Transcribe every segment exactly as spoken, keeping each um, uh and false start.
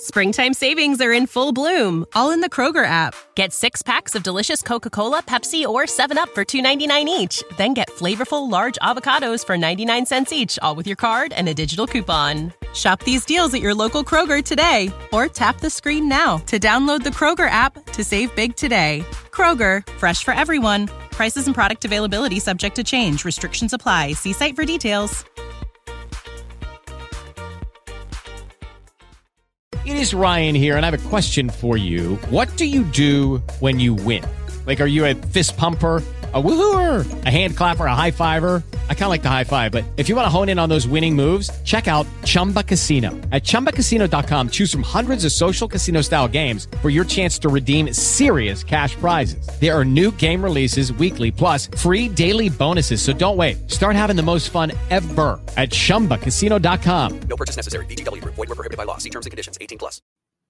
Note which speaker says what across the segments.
Speaker 1: Springtime savings are in full bloom, all in the Kroger app. Get six packs of delicious Coca-Cola, Pepsi, or seven up for two ninety-nine each. Then get flavorful large avocados for ninety-nine cents each, all with your card and a digital coupon. Shop these deals at your local Kroger today, or tap the screen now to download the Kroger app to save big today. Kroger, fresh for everyone. Prices and product availability subject to change. Restrictions apply. See site for details.
Speaker 2: It is Ryan here, and I have a question for you. What do you do when you win? Like, are you a fist pumper, a woohooer, a hand clapper, a high fiver? I kind of like the high five, but if you want to hone in on those winning moves, check out Chumba Casino. At chumba casino dot com, choose from hundreds of social casino-style games for your chance to redeem serious cash prizes. There are new game releases weekly, plus free daily bonuses. So don't wait. Start having the most fun ever at chumba casino dot com.
Speaker 3: No purchase necessary. V G W. Void where prohibited by law. See terms and conditions. eighteen plus.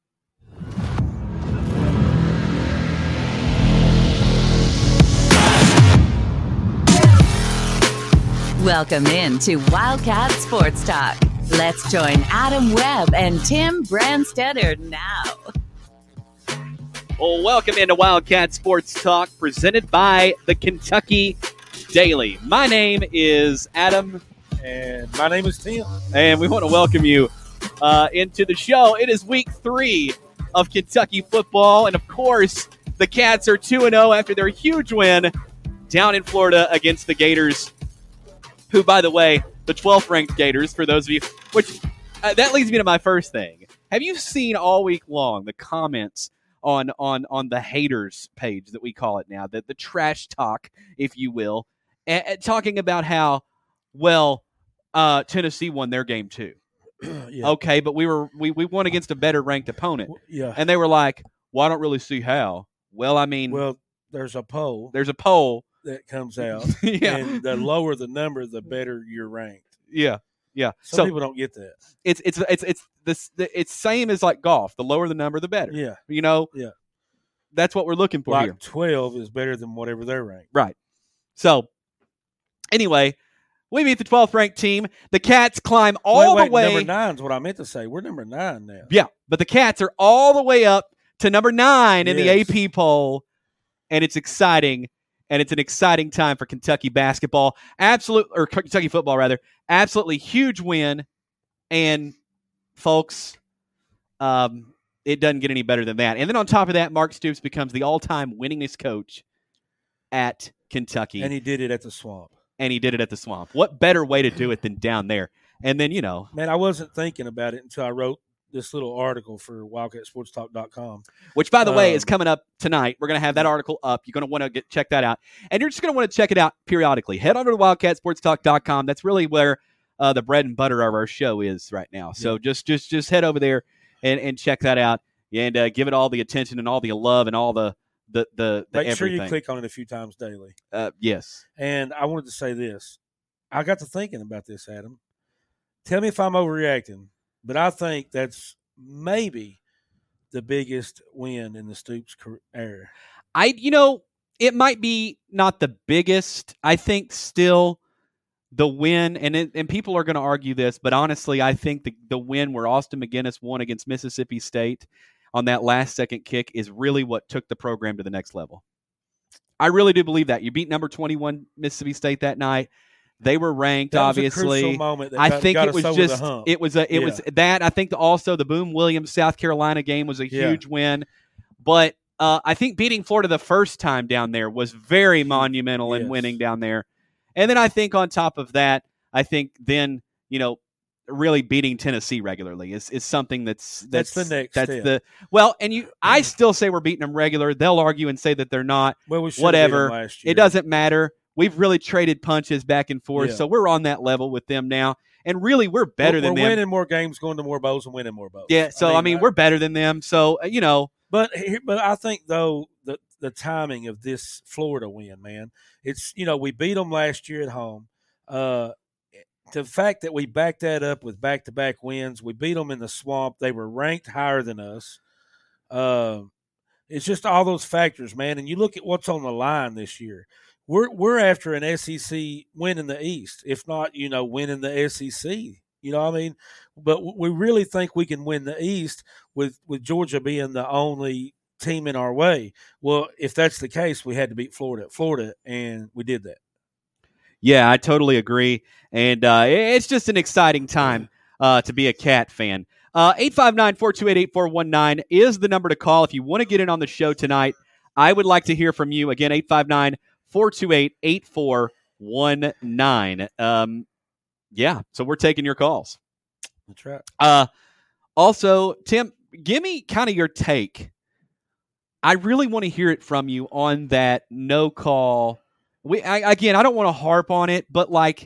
Speaker 4: Welcome in to Wildcat Sports Talk. Let's join Adam Webb and Tim Brandstetter now.
Speaker 5: Well, welcome into Wildcat Sports Talk, presented by the Kentucky Daily. My name is Adam.
Speaker 6: And my name is Tim.
Speaker 5: And we want to welcome you uh, into the show. It is week three of Kentucky football. And, of course, the Cats are two and oh after their huge win down in Florida against the Gators, who, by the way, the twelfth-ranked Gators, for those of you, which uh, that leads me to my first thing. Have you seen all week long the comments on on on the haters page that we call it now, the, the trash talk, if you will, and, and talking about how, well, uh, Tennessee won their game too. Yeah. Okay, but we were we, we won against a better ranked opponent.
Speaker 6: Yeah.
Speaker 5: And they were like, well, I don't really see how. Well, I mean,
Speaker 6: well, there's a poll.
Speaker 5: There's a poll
Speaker 6: that comes out.
Speaker 5: Yeah.
Speaker 6: And the lower the number, the better you're ranked.
Speaker 5: Yeah. Yeah.
Speaker 6: Some
Speaker 5: so,
Speaker 6: people don't get that.
Speaker 5: It's it's it's it's this it's same as like golf. The lower the number, the better.
Speaker 6: Yeah.
Speaker 5: You know?
Speaker 6: Yeah.
Speaker 5: That's what we're looking for
Speaker 6: like
Speaker 5: here.
Speaker 6: twelve is better than whatever they're ranked.
Speaker 5: Right. So, anyway, we meet the twelfth ranked team. The Cats climb all
Speaker 6: wait, wait,
Speaker 5: the way.
Speaker 6: Number nine is what I meant to say. We're number nine now.
Speaker 5: Yeah, but the Cats are all the way up to number nine in
Speaker 6: yes.
Speaker 5: the A P poll, and it's exciting. And it's an exciting time for Kentucky basketball. Absolute, or Kentucky football, rather. Absolutely huge win. And, folks, um, it doesn't get any better than that. And then on top of that, Mark Stoops becomes the all-time winningest coach at Kentucky.
Speaker 6: And he did it at the Swamp.
Speaker 5: And he did it at the Swamp. What better way to do it than down there? And then, you know.
Speaker 6: Man, I wasn't thinking about it until I wrote this little article for wildcat sports talk dot com.
Speaker 5: Which, by the um, way, is coming up tonight. We're going to have that article up. You're going to want to get check that out. And you're just going to want to check it out periodically. Head on to wildcat sports talk dot com. That's really where uh, the bread and butter of our show is right now. So yeah. just just just head over there and, and check that out. And uh, give it all the attention and all the love and all the the, the, the
Speaker 6: Make
Speaker 5: everything.
Speaker 6: sure you click on it a few times daily.
Speaker 5: Uh, yes.
Speaker 6: And I wanted to say this. I got to thinking about this, Adam. Tell me if I'm overreacting, but I think that's maybe the biggest win in the Stoops era.
Speaker 5: I, you know, it might be not the biggest. I think still the win, and it, and people are going to argue this, but honestly, I think the, the win where Austin McGinnis won against Mississippi State on that last second kick is really what took the program to the next level. I really do believe that. You beat number twenty-one Mississippi State that night. They were ranked,
Speaker 6: that was
Speaker 5: obviously.
Speaker 6: A crucial moment that
Speaker 5: I
Speaker 6: got,
Speaker 5: think
Speaker 6: got
Speaker 5: it was
Speaker 6: us
Speaker 5: just
Speaker 6: over the hump.
Speaker 5: it was a it
Speaker 6: yeah.
Speaker 5: was that. I think also the Boone Williams South Carolina game was a
Speaker 6: yeah.
Speaker 5: huge win, but uh, I think beating Florida the first time down there was very monumental
Speaker 6: yes.
Speaker 5: in winning down there. And then I think on top of that, I think then you know really beating Tennessee regularly is, is something that's that's,
Speaker 6: that's the next
Speaker 5: that's
Speaker 6: step.
Speaker 5: the well. And you, I still say we're beating them regular. They'll argue and say that they're not.
Speaker 6: Well, we
Speaker 5: whatever.
Speaker 6: Beat them last year.
Speaker 5: It doesn't matter. We've really traded punches back and forth,
Speaker 6: yeah.
Speaker 5: so we're on that level with them now. And really, we're better
Speaker 6: we're,
Speaker 5: than
Speaker 6: we're
Speaker 5: them.
Speaker 6: We're winning more games, going to more bowls, and winning more bowls.
Speaker 5: Yeah, so, I mean, I mean we're better than them. So, uh, you know.
Speaker 6: But but I think, though, the, the timing of this Florida win, man, it's, you know, we beat them last year at home. Uh, the fact that we backed that up with back-to-back wins, we beat them in the Swamp. They were ranked higher than us. Uh, it's just all those factors, man. And you look at what's on the line this year. We're we're after an S E C win in the East, if not, you know, winning the S E C You know what I mean? But we really think we can win the East with, with Georgia being the only team in our way. Well, if that's the case, we had to beat Florida at Florida, and we did that.
Speaker 5: Yeah, I totally agree. And uh, it's just an exciting time uh, to be a Cat fan. Uh, eight five nine, four two eight, eight four one nine is the number to call if you want to get in on the show tonight. I would like to hear from you. Again, eight five nine, four two eight, eight four one nine. Um, yeah, so we're taking your calls.
Speaker 6: That's right.
Speaker 5: Uh, also, Tim, give me kind of your take. I really want to hear it from you on that no call. We I, Again, I don't want to harp on it, but like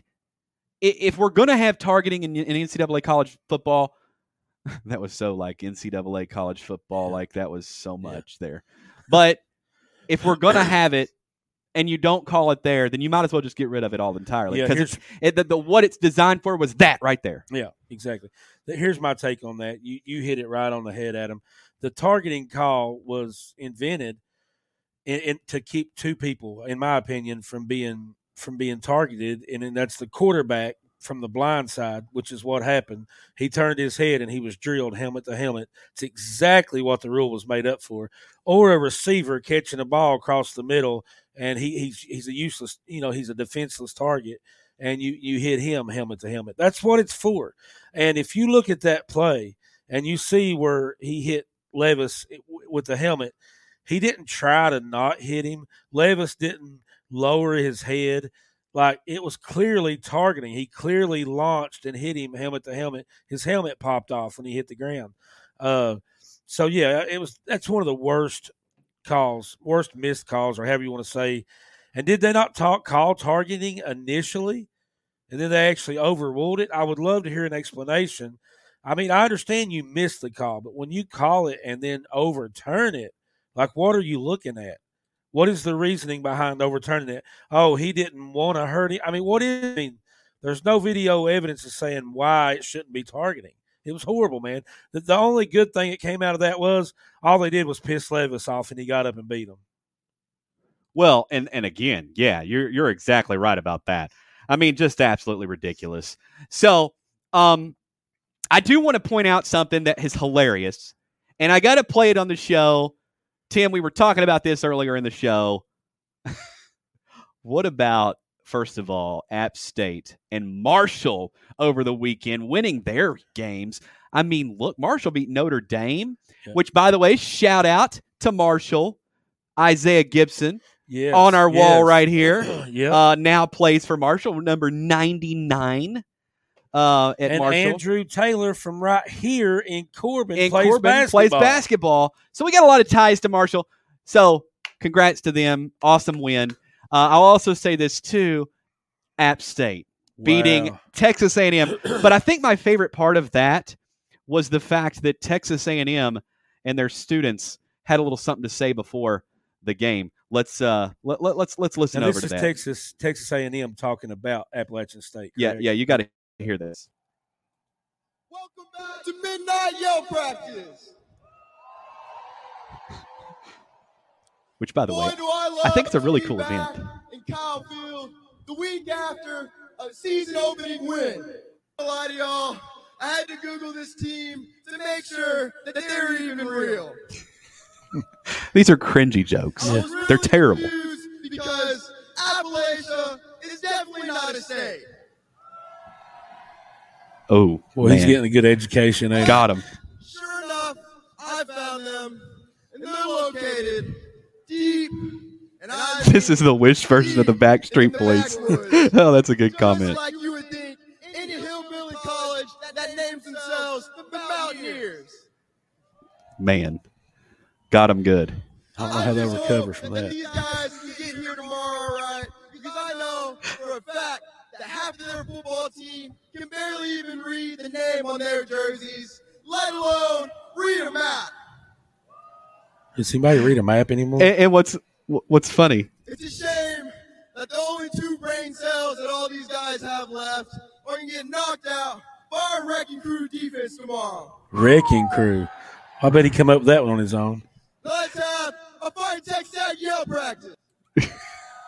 Speaker 5: if we're going to have targeting in, in N C double A college football, that was so like N C double A college football, like that was so much yeah. there. But if we're going to have it and you don't call it there, then you might as well just get rid of it all entirely. Because yeah, it's it, the, the, what it's designed for was that right there.
Speaker 6: Yeah, exactly. Here's my take on that. You you hit it right on the head, Adam. The targeting call was invented in, in, to keep two people, in my opinion, from being from being targeted, and, and that's the quarterback from the blind side, which is what happened. He turned his head and he was drilled helmet to helmet. It's exactly what the rule was made up for. Or a receiver catching a ball across the middle, and he he's he's a useless, you know, he's a defenseless target, and you you hit him helmet to helmet. That's what it's for. And if you look at that play and you see where he hit Levis with the helmet, he didn't try to not hit him. Levis didn't lower his head. Like, it was clearly targeting. He clearly launched and hit him helmet to helmet. His helmet popped off when he hit the ground. Uh, so, yeah, it was. That's one of the worst calls, worst missed calls, or however you want to say. And did they not talk call targeting initially, and then they actually overruled it? I would love to hear an explanation. I mean, I understand you missed the call, but when you call it and then overturn it, like, what are you looking at? What is the reasoning behind overturning it? Oh, he didn't want to hurt him. I mean, what is I mean, there's no video evidence of saying why it shouldn't be targeting. It was horrible, man. The, the only good thing that came out of that was all they did was piss Levis off, and he got up and beat him.
Speaker 5: Well, and, and again, yeah, you're you're exactly right about that. I mean, just absolutely ridiculous. So, um, I do want to point out something that is hilarious, and I got to play it on the show. Tim, we were talking about this earlier in the show. What about, first of all, App State and Marshall over the weekend winning their games? I mean, look, Marshall beat Notre Dame, yeah. which, by the way, shout out to Marshall, Isaiah Gibson, yes, on our yes. wall right here.
Speaker 6: yep.
Speaker 5: uh, now plays for Marshall, number ninety-nine. Uh, at
Speaker 6: and
Speaker 5: Marshall.
Speaker 6: Andrew Taylor from right here in Corbin,
Speaker 5: in
Speaker 6: plays,
Speaker 5: Corbin
Speaker 6: basketball.
Speaker 5: plays basketball. So we got a lot of ties to Marshall. So congrats to them. Awesome win. Uh, I'll also say this too, App State wow. beating Texas A and M. But I think my favorite part of that was the fact that Texas A and M and their students had a little something to say before the game. Let's uh let, let, let's let's listen
Speaker 6: now,
Speaker 5: over to
Speaker 6: that.
Speaker 5: that.
Speaker 6: This is Texas Texas A and M talking about Appalachian State.
Speaker 5: Yeah,
Speaker 6: correct?
Speaker 5: yeah, you got to hear this.
Speaker 7: Welcome back to Midnight Yell Practice.
Speaker 5: Which, by the
Speaker 7: Boy,
Speaker 5: way,
Speaker 7: I,
Speaker 5: I think it's a really cool event.
Speaker 7: In Kyle Field, the week after a season-opening win. I lie to y'all, I had to Google this team to make sure that they're even real.
Speaker 5: These are cringy jokes. Yeah.
Speaker 7: Really
Speaker 5: They're terrible.
Speaker 7: Because Appalachia is definitely not a state.
Speaker 5: Oh,
Speaker 6: well,
Speaker 5: man.
Speaker 6: He's getting a good education. Eh?
Speaker 5: Got him.
Speaker 7: Sure enough, I found them, and they're located deep. And I
Speaker 5: this is the Wish version of the Backstreet Boys. Oh, that's a good
Speaker 7: Just
Speaker 5: comment.
Speaker 7: like you would think, any hillbilly college that, that names themselves the Mountaineers.
Speaker 5: Man, got him good.
Speaker 6: I don't know how they'll recover from
Speaker 7: that.
Speaker 6: that.
Speaker 7: These guys can get here tomorrow, right? Because I know for a fact that half of their football team can barely even read the name on their jerseys, let alone read a map.
Speaker 6: Does anybody read a map anymore?
Speaker 5: And, and what's what's funny?
Speaker 7: It's a shame that the only two brain cells that all these guys have left are going to get knocked out by our Wrecking Crew defense tomorrow.
Speaker 6: Wrecking Crew. I bet he come up with that one on his own.
Speaker 7: Let's have a Fight Tech Sack Yell practice.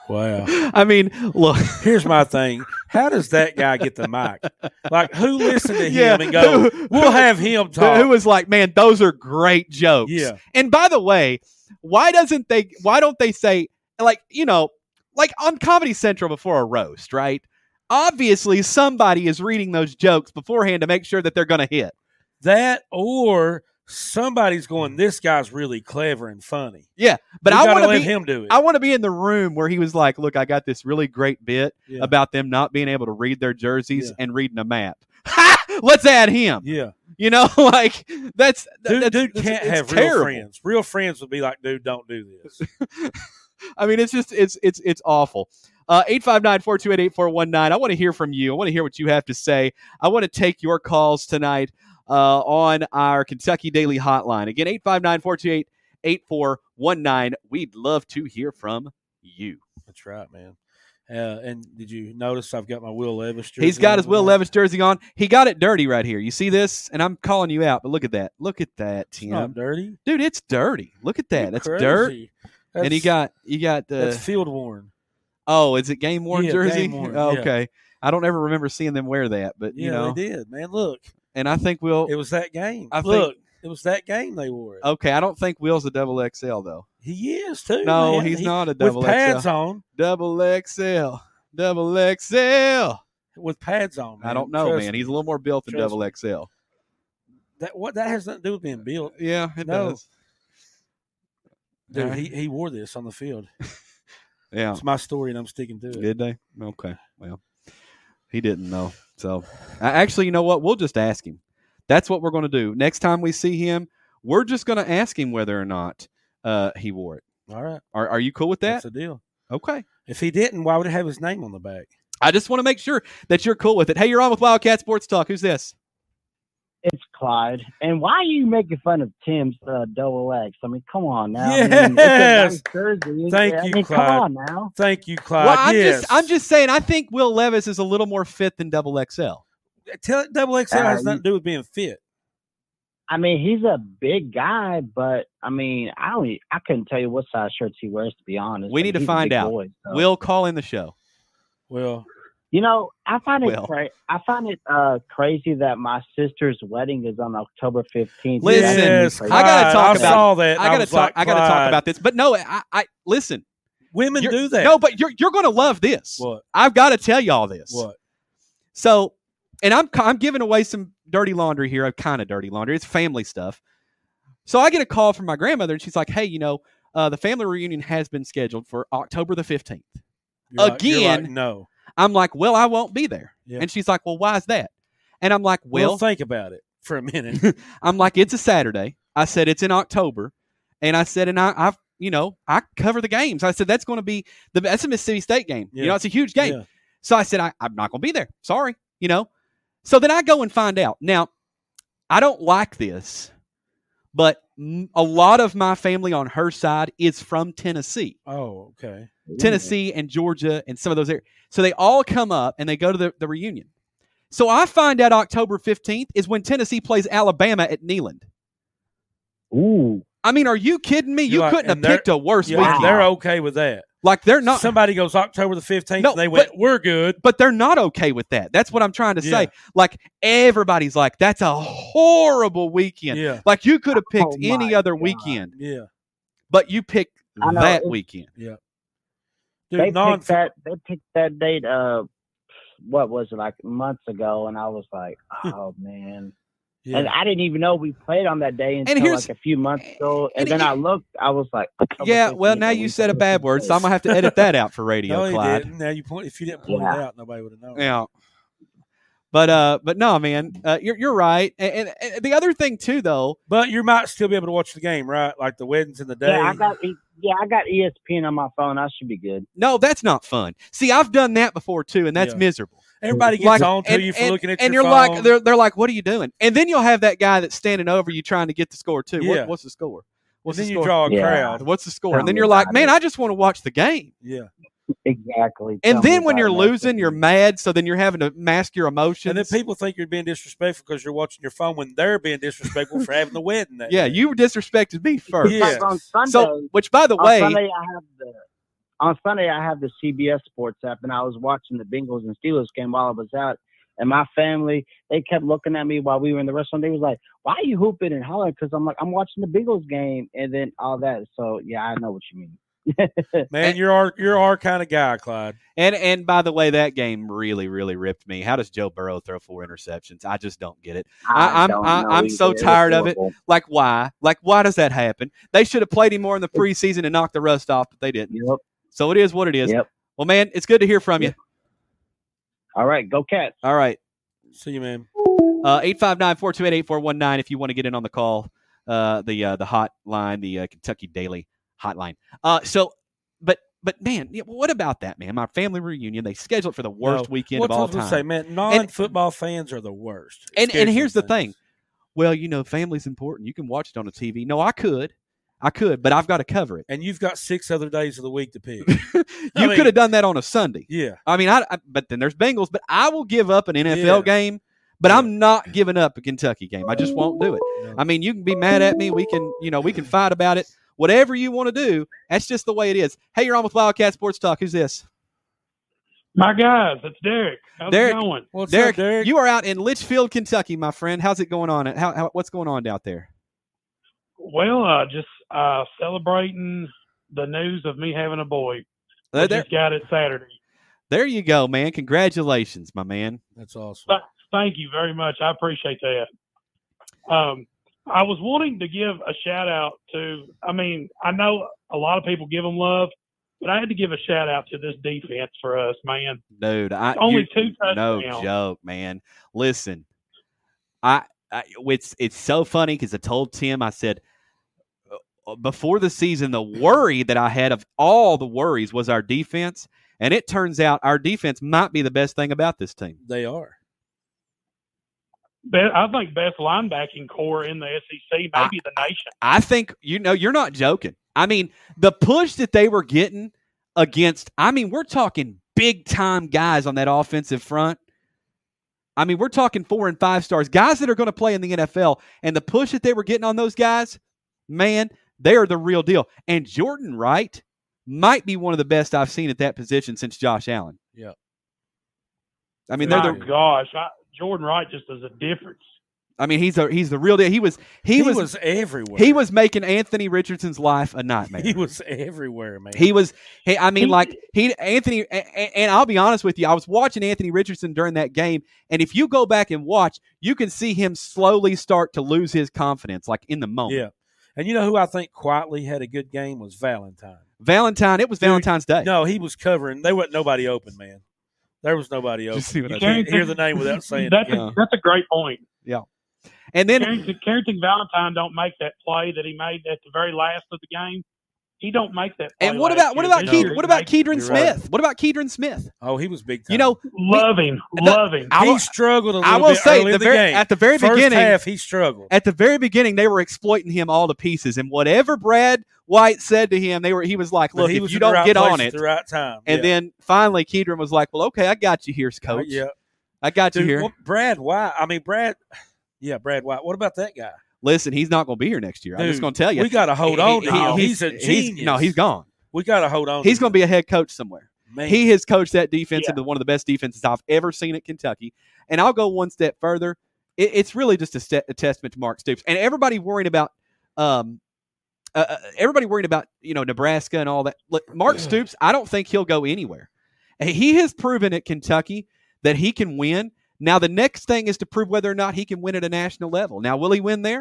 Speaker 6: Wow.
Speaker 5: I mean, look.
Speaker 6: Here's my thing. How does that guy get the mic? Like, who listened to him
Speaker 5: Yeah,
Speaker 6: and go,
Speaker 5: who-
Speaker 6: we'll have him talk?
Speaker 5: Who was like, man, those are great jokes.
Speaker 6: Yeah.
Speaker 5: And by the way, why doesn't they? Why don't they say like you know, like on Comedy Central before a roast, right? Obviously, somebody is reading those jokes beforehand to make sure that they're going to hit.
Speaker 6: That or somebody's going, this guy's really clever and funny.
Speaker 5: Yeah, but
Speaker 6: We
Speaker 5: I
Speaker 6: gotta
Speaker 5: want to
Speaker 6: let
Speaker 5: be
Speaker 6: him do it.
Speaker 5: I want to be in the room where he was like, "Look, I got this really great bit
Speaker 6: Yeah.
Speaker 5: about them not being able to read their jerseys
Speaker 6: Yeah.
Speaker 5: and reading a map. Ha! Let's add him.
Speaker 6: Yeah.
Speaker 5: You know, like that's
Speaker 6: Dude,
Speaker 5: that's,
Speaker 6: dude
Speaker 5: that's-
Speaker 6: can't
Speaker 5: it's
Speaker 6: have
Speaker 5: terrible.
Speaker 6: real friends. Real friends would be like, dude, don't do this.
Speaker 5: I mean, it's just it's it's it's awful. Uh, eight five nine, four two eight, eight four one nine. I want to hear from you. I want to hear what you have to say. I want to take your calls tonight uh, on our Kentucky Daily Hotline. Again, eight five nine, four two eight, eight four one nine. We'd love to hear from you.
Speaker 6: That's right, man. Uh, and did you notice I've got my Will Levis jersey?
Speaker 5: He's got his
Speaker 6: on
Speaker 5: Will
Speaker 6: tonight?
Speaker 5: Levis jersey on. He got it dirty right here. You see this? And I'm calling you out, but look at that. Look at that,
Speaker 6: It's not
Speaker 5: Tim.
Speaker 6: dirty.
Speaker 5: Dude, it's dirty. Look at that.
Speaker 6: You're
Speaker 5: That's
Speaker 6: crazy.
Speaker 5: dirt.
Speaker 6: That's,
Speaker 5: And he got you got the
Speaker 6: that's field worn.
Speaker 5: oh, is it game worn
Speaker 6: Yeah,
Speaker 5: jersey?
Speaker 6: game worn,
Speaker 5: Oh,
Speaker 6: yeah.
Speaker 5: okay. I don't ever remember seeing them wear that, but
Speaker 6: Yeah,
Speaker 5: you know,
Speaker 6: they did, man. Look,
Speaker 5: and I think we'll
Speaker 6: it was that game.
Speaker 5: I think-
Speaker 6: Look, it was that game they wore it.
Speaker 5: okay. I don't think Will's a double X L though.
Speaker 6: He is too.
Speaker 5: No,
Speaker 6: man.
Speaker 5: he's
Speaker 6: He-
Speaker 5: not a double
Speaker 6: with pads
Speaker 5: X L.
Speaker 6: on.
Speaker 5: Double X L, double X L.
Speaker 6: With pads on. Man.
Speaker 5: I don't know,
Speaker 6: Trust
Speaker 5: man.
Speaker 6: me.
Speaker 5: He's a little more built than
Speaker 6: Trust
Speaker 5: double
Speaker 6: me.
Speaker 5: X L.
Speaker 6: that. What that has nothing to do with being built.
Speaker 5: Yeah, it
Speaker 6: No.
Speaker 5: does.
Speaker 6: Dude,
Speaker 5: All right.
Speaker 6: he, he wore this on the field.
Speaker 5: Yeah,
Speaker 6: It's my story, and I'm sticking to it.
Speaker 5: did they? Okay, well, he didn't know. So, I- actually, you know what? We'll just ask him. That's what we're going to do. Next time we see him, we're just going to ask him whether or not uh, he wore it.
Speaker 6: All right,
Speaker 5: Are Are you cool with that?
Speaker 6: that's the deal.
Speaker 5: Okay.
Speaker 6: If he didn't, why would it have his name on the back?
Speaker 5: I just want to make sure that you're cool with it. Hey, you're on with Wildcat Sports Talk. Who's this?
Speaker 8: It's Clyde. And why are you making fun of Tim's uh, double X? I mean, come on now. I mean, it's a
Speaker 6: Yes!
Speaker 8: nice jersey.
Speaker 6: Thank
Speaker 8: I
Speaker 6: you,
Speaker 8: mean,
Speaker 6: Clyde.
Speaker 8: Come on now.
Speaker 6: Thank you, Clyde.
Speaker 5: Well, I'm
Speaker 6: yes.
Speaker 5: just I'm just saying I think Will Levis is a little more fit than double X L.
Speaker 6: Tell double X L
Speaker 8: Uh,
Speaker 6: has nothing to do with being fit.
Speaker 8: I mean, he's a big guy, but I mean, I don't. e- I couldn't tell you what size shirts he wears, to be honest.
Speaker 5: We
Speaker 8: I
Speaker 5: need
Speaker 8: mean,
Speaker 5: to
Speaker 8: he's a
Speaker 5: find
Speaker 8: big
Speaker 5: out.
Speaker 8: boy, so.
Speaker 5: Will call in the show.
Speaker 6: Well,
Speaker 8: You know, I find it
Speaker 5: Will.
Speaker 8: cra- I find it uh, crazy that my sister's wedding is on October fifteenth.
Speaker 5: Listen,
Speaker 6: yes,
Speaker 5: I gotta
Speaker 6: Clyde,
Speaker 5: talk
Speaker 6: I
Speaker 5: about-
Speaker 6: saw that.
Speaker 5: I gotta
Speaker 6: was
Speaker 5: talk.
Speaker 6: like,
Speaker 5: I gotta talk
Speaker 6: Clyde,
Speaker 5: about this. But no, I, I listen.
Speaker 6: Women
Speaker 5: You're-
Speaker 6: do that.
Speaker 5: No, but you're you're going to love this.
Speaker 6: What?
Speaker 5: I've got to tell y'all this.
Speaker 6: What?
Speaker 5: So, and I'm I'm giving away some dirty laundry here. Kind of dirty laundry. It's family stuff. So I get a call from my grandmother, and she's like, "Hey, you know, uh, the family reunion has been scheduled for October the fifteenth."
Speaker 6: You're like- you're like,
Speaker 5: Again,
Speaker 6: no.
Speaker 5: I'm like, "Well, I won't be there."
Speaker 6: Yeah.
Speaker 5: And she's like, "Well, why is that?" And I'm like,
Speaker 6: Well,
Speaker 5: "Well,
Speaker 6: think about it for a minute.
Speaker 5: I'm like, it's a Saturday." I said, "It's in October," and I said, "And I, I've, you know, I cover the games." I said, "That's going to be the that's a Mississippi State game. You
Speaker 6: Yeah.
Speaker 5: know, it's a huge game."
Speaker 6: Yeah.
Speaker 5: So I said, I, I'm not going to be there. Sorry, you know. So then I go and find out. Now, I don't like this, but m- a lot of my family on her side is from Tennessee,
Speaker 6: Oh, okay.
Speaker 5: Tennessee and Georgia and some of those areas. So they all come up and they go to the, the reunion. So I find out October fifteenth is when Tennessee plays Alabama at Neyland.
Speaker 8: Ooh.
Speaker 5: I mean, are you kidding me? You
Speaker 6: You're like-
Speaker 5: couldn't have
Speaker 6: and they're-
Speaker 5: picked a worse
Speaker 6: Yeah,
Speaker 5: weekend.
Speaker 6: they're okay with that.
Speaker 5: Like they're not.
Speaker 6: Somebody goes October the fifteenth,
Speaker 5: No,
Speaker 6: and they went,
Speaker 5: but-
Speaker 6: we're good.
Speaker 5: But they're not okay with that. That's what I'm trying to say.
Speaker 6: Yeah.
Speaker 5: Like everybody's like, that's a horrible weekend.
Speaker 6: Yeah.
Speaker 5: Like you could have picked
Speaker 8: Oh,
Speaker 5: any
Speaker 8: my
Speaker 5: other
Speaker 8: God.
Speaker 5: weekend,
Speaker 6: Yeah.
Speaker 5: but you picked
Speaker 8: I know,
Speaker 5: that
Speaker 8: it's-
Speaker 5: weekend.
Speaker 6: Dude,
Speaker 8: They
Speaker 6: non
Speaker 8: picked that. They picked that date. Uh, what was it, like months ago? And I was like, oh man.
Speaker 6: yeah.
Speaker 8: And I didn't even know we played on that day until
Speaker 5: here's-
Speaker 8: like a few months ago. And,
Speaker 5: and
Speaker 8: then
Speaker 5: he-
Speaker 8: I looked. I was like, October
Speaker 5: Yeah, well,
Speaker 8: fifteenth,
Speaker 5: now
Speaker 8: and
Speaker 5: you
Speaker 8: we
Speaker 5: said a
Speaker 8: played
Speaker 5: bad word, so I'm gonna have to edit that out for radio,
Speaker 6: no, he
Speaker 5: Clyde.
Speaker 6: didn't. Now you point. If you didn't point
Speaker 8: Yeah.
Speaker 6: it out, nobody would have known.
Speaker 5: Yeah. But uh, but no, man, uh, you're you're right. And, and, and the other thing too, though,
Speaker 6: But you might still be able to watch the game, right? Like the weddings in the day.
Speaker 8: Yeah, I got. E- Yeah, I got E S P N on my phone. I should be good.
Speaker 5: no, that's not fun. See, I've done that before too, and that's
Speaker 6: Yeah.
Speaker 5: miserable.
Speaker 6: Everybody gets
Speaker 5: Like,
Speaker 6: on to
Speaker 5: and,
Speaker 6: you for
Speaker 5: and-
Speaker 6: looking at
Speaker 5: and
Speaker 6: your
Speaker 5: you're
Speaker 6: phone.
Speaker 5: like, they're they're like, what are you doing? And then you'll have that guy that's standing over you trying to get the score too.
Speaker 6: Yeah.
Speaker 5: What, what's the score? What's
Speaker 6: and then
Speaker 5: the
Speaker 6: you
Speaker 5: score?
Speaker 6: draw a
Speaker 8: Yeah.
Speaker 6: crowd.
Speaker 5: What's the score?
Speaker 8: Tell
Speaker 5: And then
Speaker 8: me
Speaker 5: you're like,
Speaker 8: about
Speaker 5: man,
Speaker 8: it.
Speaker 5: I just want to watch the game.
Speaker 6: Yeah.
Speaker 8: Exactly.
Speaker 5: And
Speaker 8: Tell me
Speaker 5: then when
Speaker 8: about
Speaker 5: you're
Speaker 8: it.
Speaker 5: losing, you're mad. So then you're having to mask your emotions.
Speaker 6: And then people think you're being disrespectful because you're watching your phone when they're being disrespectful for having the wedding. That
Speaker 5: yeah,
Speaker 6: day.
Speaker 5: you disrespected me first.
Speaker 6: Yeah.
Speaker 8: Like on Sunday,
Speaker 5: So, which by the
Speaker 8: on
Speaker 5: way,
Speaker 8: Sunday I have the on Sunday I have the C B S Sports app, and I was watching the Bengals and Steelers game while I was out. And my family, they kept looking at me while we were in the restaurant. They was like, "Why are you hooping and hollering?" Because I'm like, I'm watching the Bengals game, and then all that. So yeah, I know what you mean.
Speaker 6: Man, you're our you're our kind of guy, Clyde.
Speaker 5: And and by the way, that game really really ripped me. How does Joe Burrow throw four interceptions? I just don't get it. I, I'm I, I'm so tired of it. Like why? Like why does that happen? They should have played him more in the preseason and knocked the rust off, but they didn't.
Speaker 8: Yep.
Speaker 5: So it is what it is.
Speaker 8: Yep.
Speaker 5: Well, man, it's good to hear from you.
Speaker 8: All right, go Cats.
Speaker 5: All right.
Speaker 6: See you, man.
Speaker 5: Uh, eight five nine, four two eight, eight four one nine if you want to get in on the call, uh, the uh, the hotline, the uh, Kentucky Daily hotline. Uh, so, but but man, what about that, man? My family reunion, they scheduled it for the worst
Speaker 6: no.
Speaker 5: weekend
Speaker 6: What's
Speaker 5: of all
Speaker 6: I was
Speaker 5: time.
Speaker 6: Say, man, non-football and, fans are the worst.
Speaker 5: And and here's the
Speaker 6: things.
Speaker 5: thing. Well, you know, family's important. You can watch it on the T V. No, I could. I could, but I've got to cover it.
Speaker 6: And you've got six other days of the week to pick.
Speaker 5: you
Speaker 6: I mean,
Speaker 5: could have done that on a Sunday.
Speaker 6: Yeah.
Speaker 5: I mean, I, I but then there's Bengals, but I will give up an N F L
Speaker 6: yeah.
Speaker 5: game, but yeah. I'm not giving up a Kentucky game. I just won't do it.
Speaker 6: No.
Speaker 5: I mean, you can be mad at me. We can, you know, we can fight about it. Whatever you want to do, that's just the way it is. Hey, you're on with Wildcat Sports Talk. Who's this?
Speaker 9: My guys, it's Derek. How's
Speaker 5: Derek,
Speaker 9: it going?
Speaker 6: What's
Speaker 5: Derek,
Speaker 6: up, Derek?
Speaker 5: You are out in Litchfield, Kentucky, my friend. How's it going on? How, how what's going on out there?
Speaker 9: Well, uh, just uh, celebrating the news of me having a boy.
Speaker 5: Uh,
Speaker 9: I
Speaker 5: there,
Speaker 9: just got it Saturday.
Speaker 5: there you go, man. Congratulations, my man.
Speaker 6: That's awesome.
Speaker 9: Th- thank you very much. I appreciate that. Um, I was wanting to give a shout out to, I mean, I know a lot of people give them love, but I had to give a shout out to this defense for us, man.
Speaker 5: Dude, I
Speaker 9: Only two touchdowns.
Speaker 5: No joke, man. Listen, I, I it's it's so funny because I told Tim, I said before the season, the worry that I had of all the worries was our defense, and it turns out our defense might be the best thing about this team.
Speaker 6: They are.
Speaker 9: I think best linebacking core in the S E C, maybe
Speaker 5: I,
Speaker 9: the nation.
Speaker 5: I think, you know, you're not joking. I mean, the push that they were getting against, I mean, we're talking big-time guys on that offensive front. I mean, we're talking four and five stars, guys that are going to play in the N F L, and the push that they were getting on those guys, man, they are the real deal. And Jordan Wright might be one of the best I've seen at that position since Josh Allen.
Speaker 6: Yeah.
Speaker 5: I mean,
Speaker 9: My
Speaker 5: they're the
Speaker 9: gosh, I, Jordan Wright just does a difference.
Speaker 5: I mean, he's a, he's the real deal. He was he,
Speaker 6: He
Speaker 5: was,
Speaker 6: was everywhere.
Speaker 5: he was making Anthony Richardson's life a nightmare.
Speaker 6: He was everywhere, man.
Speaker 5: He was. He, I mean,
Speaker 9: He-
Speaker 5: like he Anthony. And, and I'll be honest with you, I was watching Anthony Richardson during that game, and if you go back and watch, you can see him slowly start to lose his confidence, like in the moment.
Speaker 6: Yeah. And you know who I think quietly had a good game was Valentine.
Speaker 5: Valentine. It was
Speaker 6: Dude,
Speaker 5: Valentine's Day.
Speaker 6: No, he was covering. There wasn't nobody open, man. There was nobody open.
Speaker 5: Just see what
Speaker 6: You
Speaker 5: I
Speaker 6: can't
Speaker 9: said?
Speaker 6: hear the name without saying
Speaker 9: That's
Speaker 6: it.
Speaker 5: Yeah.
Speaker 9: a, that's a great point.
Speaker 5: And then
Speaker 9: Carrington, Carrington Valentine don't make that play that he made at the very last of the game. He don't make that play.
Speaker 5: and what
Speaker 9: last
Speaker 5: about what
Speaker 9: year.
Speaker 5: about
Speaker 9: This
Speaker 5: Keith,
Speaker 9: year
Speaker 5: what
Speaker 9: he
Speaker 5: about
Speaker 9: makes-
Speaker 5: Keedron
Speaker 6: You're
Speaker 5: Smith?
Speaker 6: right.
Speaker 5: What about Keedron Smith?
Speaker 6: Oh, he was big time.
Speaker 5: You know,
Speaker 9: Love him,
Speaker 5: The-
Speaker 9: love him.
Speaker 5: I
Speaker 6: he
Speaker 5: will-
Speaker 6: struggled a little
Speaker 5: I will
Speaker 6: bit
Speaker 5: say
Speaker 6: early
Speaker 5: the
Speaker 6: in the
Speaker 5: very,
Speaker 6: game.
Speaker 5: at the very
Speaker 6: First
Speaker 5: beginning,
Speaker 6: half, he struggled.
Speaker 5: at the very beginning, they were exploiting him all to pieces, and whatever Brad White said to him, they were he was like,
Speaker 6: But
Speaker 5: "Look,
Speaker 6: he
Speaker 5: if
Speaker 6: was
Speaker 5: you
Speaker 6: in the
Speaker 5: don't
Speaker 6: right
Speaker 5: get
Speaker 6: place
Speaker 5: on
Speaker 6: at
Speaker 5: it,"
Speaker 6: the right time.
Speaker 5: and
Speaker 6: Yeah.
Speaker 5: then finally Keedron was like, "Well, okay, I got you here, coach.
Speaker 6: Uh, yeah,
Speaker 5: I got you
Speaker 6: Dude,
Speaker 5: here."
Speaker 6: what- Brad White. I mean, Brad. Yeah, Brad White. What about that guy?
Speaker 5: Listen, he's not going to be here next year. I'm just
Speaker 6: Dude,
Speaker 5: going to tell you.
Speaker 6: we gotta hold on to him. He's a
Speaker 5: he's-
Speaker 6: genius.
Speaker 5: no, he's gone.
Speaker 6: We got to hold on.
Speaker 5: He's
Speaker 6: to
Speaker 5: going to be a head coach somewhere.
Speaker 6: Man.
Speaker 5: He has coached that defense
Speaker 9: Yeah.
Speaker 5: into one of the best defenses I've ever seen at Kentucky. And I'll go one step further. It, it's really just a, st- a testament to Mark Stoops. And everybody worrying about um, uh, uh, everybody worrying about, you know, Nebraska and all that. Look, Mark Stoops, I don't think he'll go anywhere. He has proven at Kentucky that he can win. Now, the next thing is to prove whether or not he can win at a national level. Now, will he win there?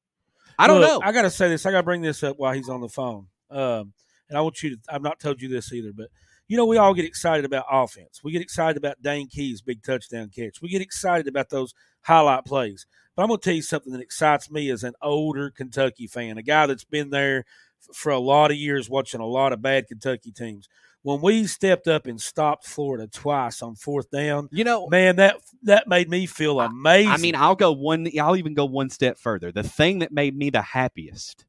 Speaker 5: I don't
Speaker 6: Look,
Speaker 5: know.
Speaker 6: I got to say this. I got to bring this up while he's on the phone. Um, and I want you to, I've not told you this either, but you know, we all get excited about offense. We get excited about Dane Key's big touchdown catch. We get excited about those highlight plays. But I'm going to tell you something that excites me as an older Kentucky fan, a guy that's been there f- for a lot of years watching a lot of bad Kentucky teams. When we stepped up and stopped Florida twice on fourth down,
Speaker 5: you know,
Speaker 6: man, that that made me feel amazing.
Speaker 5: I mean, I'll go one. I'll even go one step further. The thing that made me the happiest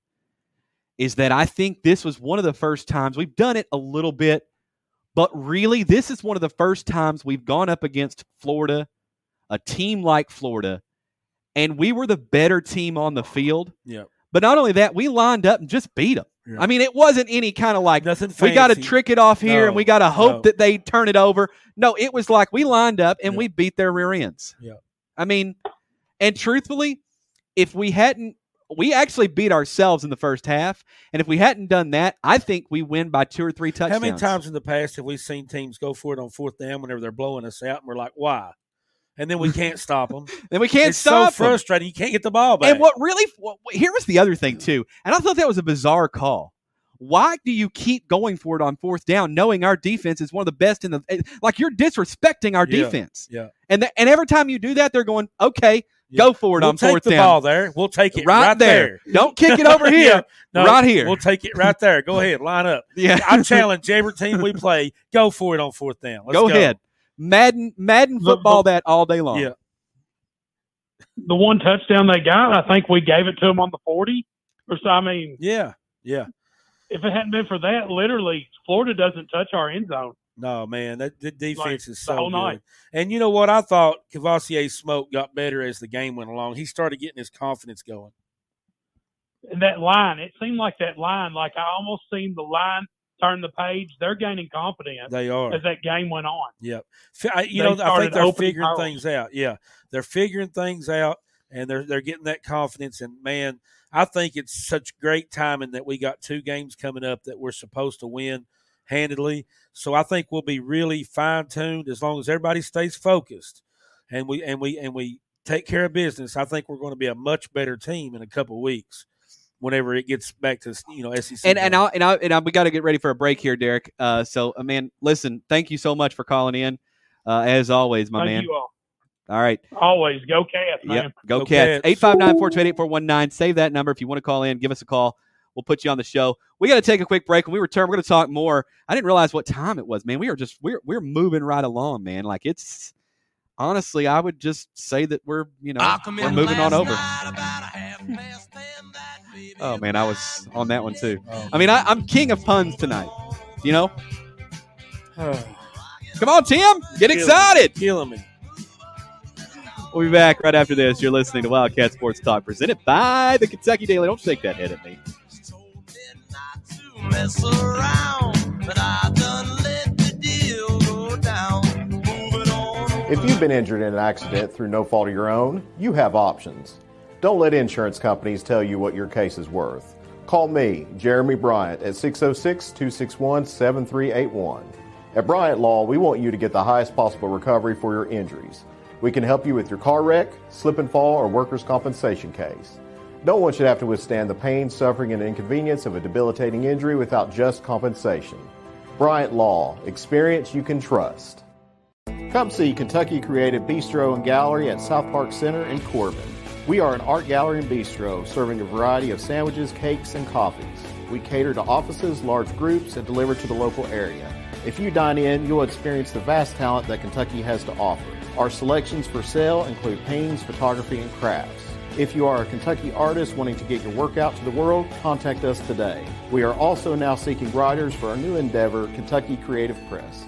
Speaker 5: is that I think this was one of the first times we've done it a little bit, but really, this is one of the first times we've gone up against Florida, a team like Florida, and we were the better team on the field.
Speaker 6: yeah.
Speaker 5: But not only that, we lined up and just beat them. Yeah. I mean, it wasn't any kind of like,
Speaker 6: Nothing
Speaker 5: we got to
Speaker 6: fancy.
Speaker 5: trick it off here
Speaker 6: No,
Speaker 5: and we got to hope
Speaker 6: no.
Speaker 5: that they turn it over. No, it was like we lined up and
Speaker 6: Yeah.
Speaker 5: we beat their rear ends.
Speaker 6: Yeah.
Speaker 5: I mean, and truthfully, if we hadn't, we actually beat ourselves in the first half. And if we hadn't done that, I think we win by two or three touchdowns.
Speaker 6: How many times in the past have we seen teams go for it on fourth down whenever they're blowing us out, and we're like, why? And then we can't stop them.
Speaker 5: Then we can't
Speaker 6: it's
Speaker 5: stop
Speaker 6: so
Speaker 5: them.
Speaker 6: frustrating. You can't get the ball back.
Speaker 5: And what really, what, here was the other thing too, and I thought that was a bizarre call. Why do you keep going for it on fourth down, knowing our defense is one of the best in the? Like you're disrespecting our
Speaker 6: Yeah,
Speaker 5: defense.
Speaker 6: Yeah.
Speaker 5: And th- and every time you do that, they're going, okay,
Speaker 6: Yeah.
Speaker 5: go for it
Speaker 6: we'll
Speaker 5: on
Speaker 6: take
Speaker 5: fourth
Speaker 6: the
Speaker 5: down.
Speaker 6: ball there. We'll take it
Speaker 5: right,
Speaker 6: right,
Speaker 5: there. Don't kick it over here.
Speaker 6: Yeah. No,
Speaker 5: right here.
Speaker 6: We'll take it right there. Go ahead. Line up.
Speaker 5: Yeah.
Speaker 6: I challenge every team we play. Go for it on fourth down. Let's
Speaker 5: go,
Speaker 6: go
Speaker 5: ahead. Madden Madden
Speaker 9: The-
Speaker 5: football
Speaker 9: the-
Speaker 5: that all day long.
Speaker 6: Yeah.
Speaker 9: The one touchdown they got, I think we gave it to them on the forty. Or so. I mean,
Speaker 6: Yeah. Yeah.
Speaker 9: if it hadn't been for that, literally, Florida doesn't touch our end zone.
Speaker 6: No, man, that the defense
Speaker 9: Like,
Speaker 6: is
Speaker 9: the
Speaker 6: so
Speaker 9: whole
Speaker 6: good.
Speaker 9: night.
Speaker 6: And you know what? I thought Cavasier's smoke got better as the game went along. He started getting his confidence going.
Speaker 9: And that line, it seemed like that line, like I almost seen the line turn the page. They're gaining confidence
Speaker 6: They are.
Speaker 9: as that game went on.
Speaker 6: Yep. F- I- You
Speaker 9: They
Speaker 6: know, I
Speaker 9: started
Speaker 6: think they're
Speaker 9: opening
Speaker 6: figuring
Speaker 9: holes.
Speaker 6: things out. Yeah, they're figuring things out, and they're they're getting that confidence. And man, I think it's such great timing that we got two games coming up that we're supposed to win handedly. So I think we'll be really fine tuned as long as everybody stays focused, and we and we and we take care of business. I think we're going to be a much better team in a couple of weeks. Whenever it gets back to, you know, S E C.
Speaker 5: And and
Speaker 6: game.
Speaker 5: I and I and I, we got to get ready for a break here, Derek. Uh, so uh, man, listen, thank you so much for calling in. Uh, as always, my
Speaker 9: Thank
Speaker 5: man.
Speaker 9: you all.
Speaker 5: All right.
Speaker 9: Always go Cats, man.
Speaker 5: Yep. Go,
Speaker 6: Go
Speaker 5: Cats.
Speaker 6: Cats.
Speaker 5: eight five nine, four two eight, eight four one nine. Save that number if you want to call in. Give us a call. We'll put you on the show. We got to take a quick break. When we return, we're going to talk more. I didn't realize what time it was, man. We are just we're we're moving right along, man. Like it's honestly, I would just say that we're you know we're moving on over. Oh man, I was on that one too.
Speaker 6: Oh.
Speaker 5: I mean, I, I'm king of puns tonight. You know. Come on, Tim. Get excited.
Speaker 6: Killing me.
Speaker 5: We'll be back right after this. You're listening to Wildcat Sports Talk, presented by the Kentucky Daily. Don't shake that head at me.
Speaker 10: If you've been injured in an accident through no fault of your own, you have options. Don't let insurance companies tell you what your case is worth. Call me, Jeremy Bryant, at six oh six, two six one, seven three eight one. At Bryant Law, we want you to get the highest possible recovery for your injuries. We can help you with your car wreck, slip and fall, or workers' compensation case. No one should have to withstand the pain, suffering, and inconvenience of a debilitating injury without just compensation. Bryant Law, experience you can trust. Come see Kentucky Creative Bistro and Gallery at South Park Center in Corbin. We are an art gallery and bistro serving a variety of sandwiches, cakes, and coffees. We cater to offices, large groups, and deliver to the local area. If you dine in, you'll experience the vast talent that Kentucky has to offer. Our selections for sale include paintings, photography, and crafts. If you are a Kentucky artist wanting to get your work out to the world, contact us today. We are also now seeking writers for our new endeavor, Kentucky Creative Press.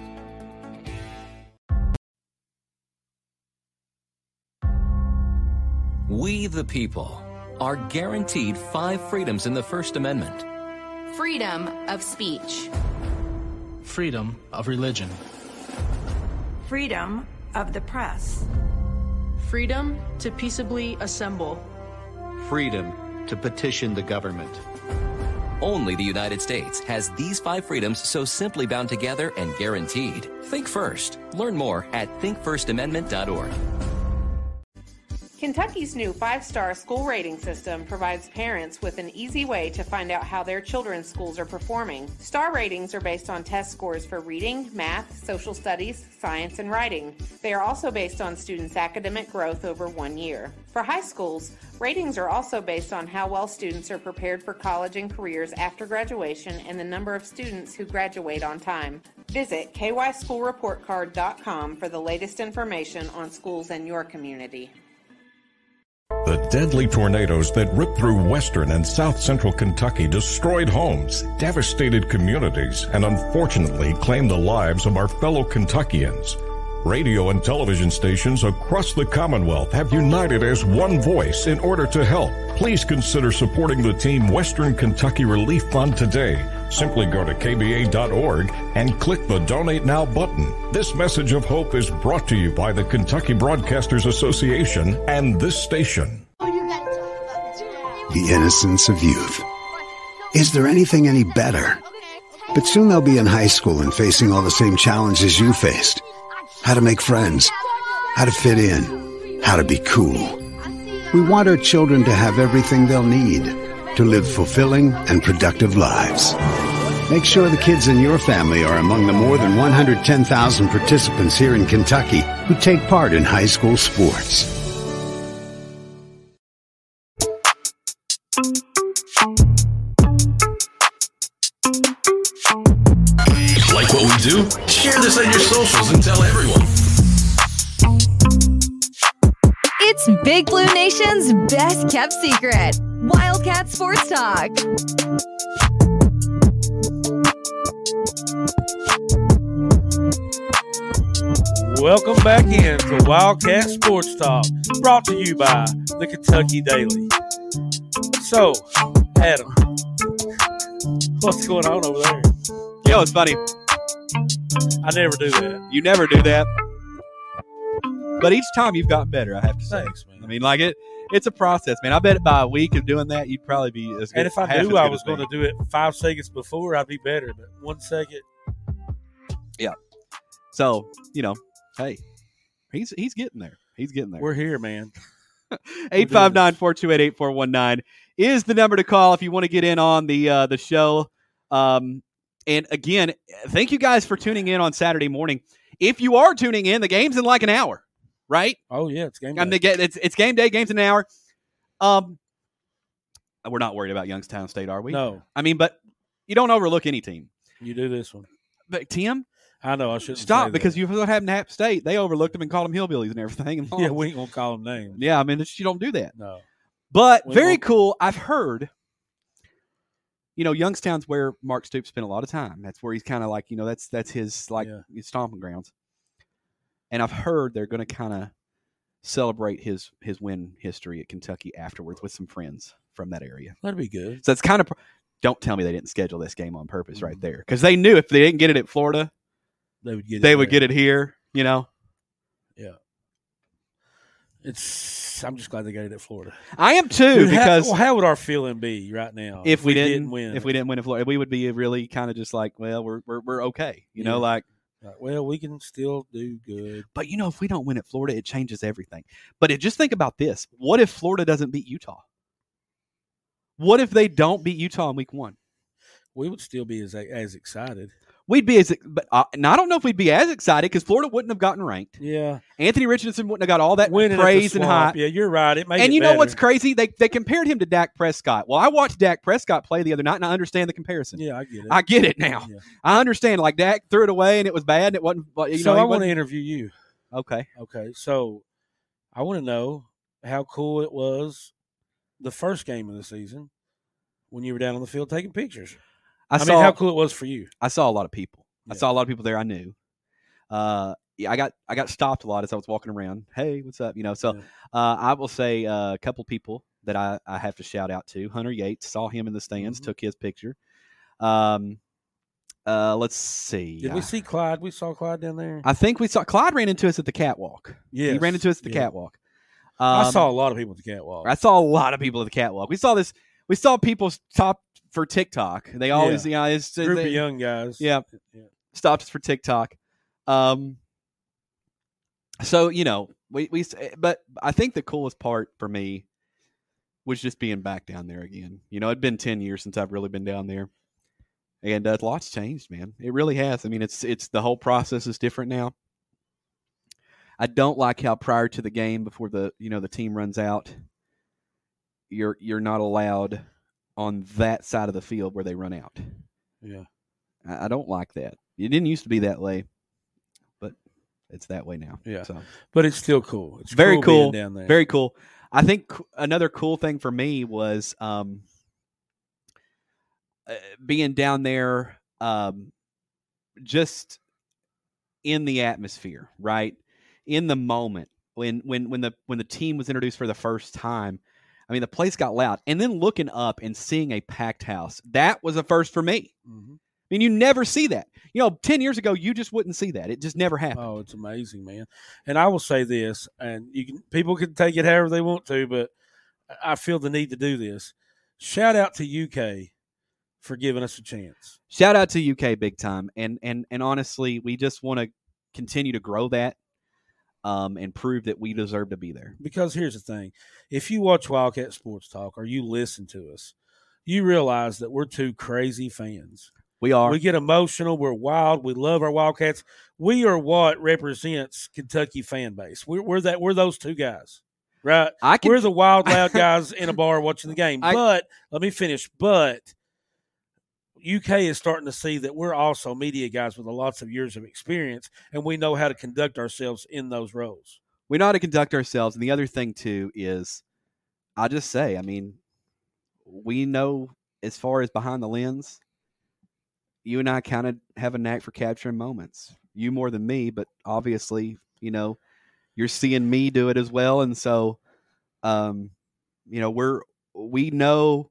Speaker 11: We, the people, are guaranteed five freedoms in the First Amendment.
Speaker 12: Freedom of speech.
Speaker 13: Freedom of religion.
Speaker 14: Freedom of the press.
Speaker 15: Freedom to peaceably assemble.
Speaker 16: Freedom to petition the government.
Speaker 11: Only the United States has these five freedoms so simply bound together and guaranteed. Think first. Learn more at think first amendment dot org.
Speaker 17: Kentucky's new five-star school rating system provides parents with an easy way to find out how their children's schools are performing. Star ratings are based on test scores for reading, math, social studies, science, and writing. They are also based on students' academic growth over one year. For high schools, ratings are also based on how well students are prepared for college and careers after graduation and the number of students who graduate on time. Visit k y school report card dot com for the latest information on schools in your community.
Speaker 18: The deadly tornadoes that ripped through western and south central Kentucky destroyed homes, devastated communities, and unfortunately claimed the lives of our fellow Kentuckians. Radio and television stations across the Commonwealth have united as one voice in order to help. Please consider supporting the Team Western Kentucky Relief Fund today. Simply go to K B A dot org and click the Donate Now button. This message of hope is brought to you by the Kentucky Broadcasters Association and this station.
Speaker 14: The innocence of youth. Is there anything any better? But soon they'll be in high school and facing all the same challenges you faced. How to make friends, how to fit in, how to be cool. We want our children to have everything they'll need to live fulfilling and productive lives. Make sure the kids in your family are among the more than one hundred ten thousand participants here in Kentucky who take part in high school sports.
Speaker 19: Like what we do? Share this on your socials and tell everyone.
Speaker 20: It's Big Blue Nation's best kept secret, Wildcat Sports Talk.
Speaker 6: Welcome back in to Wildcat Sports Talk, brought to you by the Kentucky Daily. So, Adam, what's going on over there?
Speaker 5: Yo, it's funny.
Speaker 6: I never do that.
Speaker 5: You never do that. But each time you've gotten better, I have to say.
Speaker 6: Thanks, man.
Speaker 5: I mean, like it, it's a process, man. I bet by a week of doing that, you'd probably be as good.
Speaker 6: And if I knew I was going to do it five seconds before, I'd be better. But one second.
Speaker 5: Yeah. So, you know, hey, he's he's getting there. He's getting there.
Speaker 6: We're here, man.
Speaker 5: eight five nine, four two eight, eight four one nine is the number to call if you want to get in on the uh, the show. Um, and again, thank you guys for tuning in on Saturday morning. If you are tuning in, the game's in like an hour, right?
Speaker 6: Oh yeah, it's game day.
Speaker 5: I mean, it's it's game day. Game's in an hour. Um, we're not worried about Youngstown State, are we?
Speaker 6: No.
Speaker 5: I mean, but you don't overlook any team.
Speaker 6: You do this one,
Speaker 5: but Tim.
Speaker 6: I know I shouldn't
Speaker 5: stop
Speaker 6: say
Speaker 5: because
Speaker 6: that.
Speaker 5: you what happened to App State. They overlooked them and called them hillbillies and everything. And
Speaker 6: yeah, we ain't gonna call them names.
Speaker 5: Yeah, I mean, you don't do that.
Speaker 6: No.
Speaker 5: But
Speaker 6: We
Speaker 5: very
Speaker 6: won't.
Speaker 5: cool. I've heard. You know, Youngstown's where Mark Stoops spent a lot of time. That's where he's kind of like, you know, that's that's his like
Speaker 6: Yeah.
Speaker 5: his stomping grounds. And I've heard they're going to kind of celebrate his his win history at Kentucky afterwards with some friends from that area.
Speaker 6: That'd be good.
Speaker 5: So it's kind of. Don't tell me they didn't schedule this game on purpose right there, because they knew if they didn't get it at Florida,
Speaker 6: They would get.
Speaker 5: they
Speaker 6: it
Speaker 5: would
Speaker 6: there.
Speaker 5: get it here. You know.
Speaker 6: Yeah. It's. I'm just glad they got it at Florida.
Speaker 5: I am too,
Speaker 6: Dude,
Speaker 5: because
Speaker 6: how, well, how would our feeling be right now
Speaker 5: if we didn't,
Speaker 6: win?
Speaker 5: if we didn't win in Florida, we would be really kind of just like, well, we're we're we're okay, you know,
Speaker 6: Yeah.
Speaker 5: like.
Speaker 6: Like, well, we can still do good.
Speaker 5: But you know, if we don't win at Florida, it changes everything. But it, just think about this: what if Florida doesn't beat Utah? What if they don't beat Utah in week one?
Speaker 6: We would still be as as excited.
Speaker 5: We'd be as, but uh, and I don't know if we'd be as excited because Florida wouldn't have gotten ranked.
Speaker 6: Yeah,
Speaker 5: Anthony Richardson wouldn't have got all that
Speaker 6: Winning at the
Speaker 5: praise and
Speaker 6: Swamp.
Speaker 5: hype.
Speaker 6: Yeah, you're right. It made
Speaker 5: And
Speaker 6: it
Speaker 5: you know
Speaker 6: better.
Speaker 5: what's crazy? They they compared him to Dak Prescott. Well, I watched Dak Prescott play the other night, and I understand the comparison.
Speaker 6: Yeah, I get it.
Speaker 5: I get it now.
Speaker 6: Yeah.
Speaker 5: I understand. Like Dak threw it away, and it was bad, and it wasn't. You
Speaker 6: so
Speaker 5: know,
Speaker 6: I
Speaker 5: he
Speaker 6: want to
Speaker 5: wasn't-
Speaker 6: interview you.
Speaker 5: Okay.
Speaker 6: Okay. So I want to know how cool it was the first game of the season when you were down on the field taking pictures.
Speaker 5: I,
Speaker 6: I,
Speaker 5: saw
Speaker 6: mean, how cool it was for you.
Speaker 5: I saw a lot of people. I
Speaker 6: Yeah.
Speaker 5: saw a lot of people there I knew. Uh, yeah, I got I got stopped a lot as I was walking around. Hey, what's up? You know, so
Speaker 6: Yeah.
Speaker 5: uh, I will say uh, a couple people that I, I have to shout out to. Hunter Yates, saw him in the stands,
Speaker 6: Mm-hmm.
Speaker 5: took his picture. Um, uh, let's see.
Speaker 6: Did we see Clyde? We saw Clyde down there.
Speaker 5: I think we saw Clyde ran into us at the catwalk.
Speaker 6: Yes.
Speaker 5: He ran into us at the
Speaker 6: Yeah.
Speaker 5: catwalk.
Speaker 6: I
Speaker 5: Um,
Speaker 6: saw a lot of people at the catwalk.
Speaker 5: I saw a lot of people at the catwalk. We saw this. We saw people stop for TikTok. They always,
Speaker 6: Yeah.
Speaker 5: you know, it's
Speaker 6: Group
Speaker 5: they,
Speaker 6: of young guys.
Speaker 5: Yeah,
Speaker 6: Yeah.
Speaker 5: stopped us for TikTok. Um, so you know, we we, but I think the coolest part for me was just being back down there again. You know, it'd been ten years since I've really been down there, and uh, lots changed, man. It really has. I mean, it's it's the whole process is different now. I don't like how prior to the game, before the you know the team runs out, you're you're not allowed on that side of the field where they run out.
Speaker 6: Yeah.
Speaker 5: I, I don't like that. It didn't used to be that way, but it's that way now.
Speaker 6: Yeah.
Speaker 5: So
Speaker 6: But it's still cool. It's
Speaker 5: very
Speaker 6: cool,
Speaker 5: cool.
Speaker 6: being down there.
Speaker 5: Very cool. I think c- another cool thing for me was um, uh, being down there. Um, just in the atmosphere, right? In the moment when when when the when the team was introduced for the first time. I mean, the place got loud. And then looking up and seeing a packed house, that was a first for me.
Speaker 6: Mm-hmm.
Speaker 5: I mean, you never see that. You know, ten years ago, you just wouldn't see that. It just never happened.
Speaker 6: Oh, it's amazing, man. And I will say this, and you can people can take it however they want to, but I feel the need to do this. Shout out to U K for giving us a chance.
Speaker 5: Shout out to U K big time. And and and honestly, we just want to continue to grow that. Um, and prove that we deserve to be there.
Speaker 6: Because here's the thing. If you watch Wildcat Sports Talk or you listen to us, you realize that we're two crazy fans.
Speaker 5: We are.
Speaker 6: We get emotional. We're wild. We love our Wildcats. We are what represents Kentucky fan base. We're, we're that. We're those two guys, right?
Speaker 5: I can,
Speaker 6: we're the wild, loud guys in a bar watching the game.
Speaker 5: I,
Speaker 6: but let me finish. But U K is starting to see that we're also media guys with lots of years of experience, and we know how to conduct ourselves in those roles.
Speaker 5: We know how to conduct ourselves. And the other thing, too, is I'll just say, I mean, we know as far as behind the lens, you and I kind of have a knack for capturing moments. You more than me, but obviously, you know, you're seeing me do it as well. And so, um, you know, we're, we know.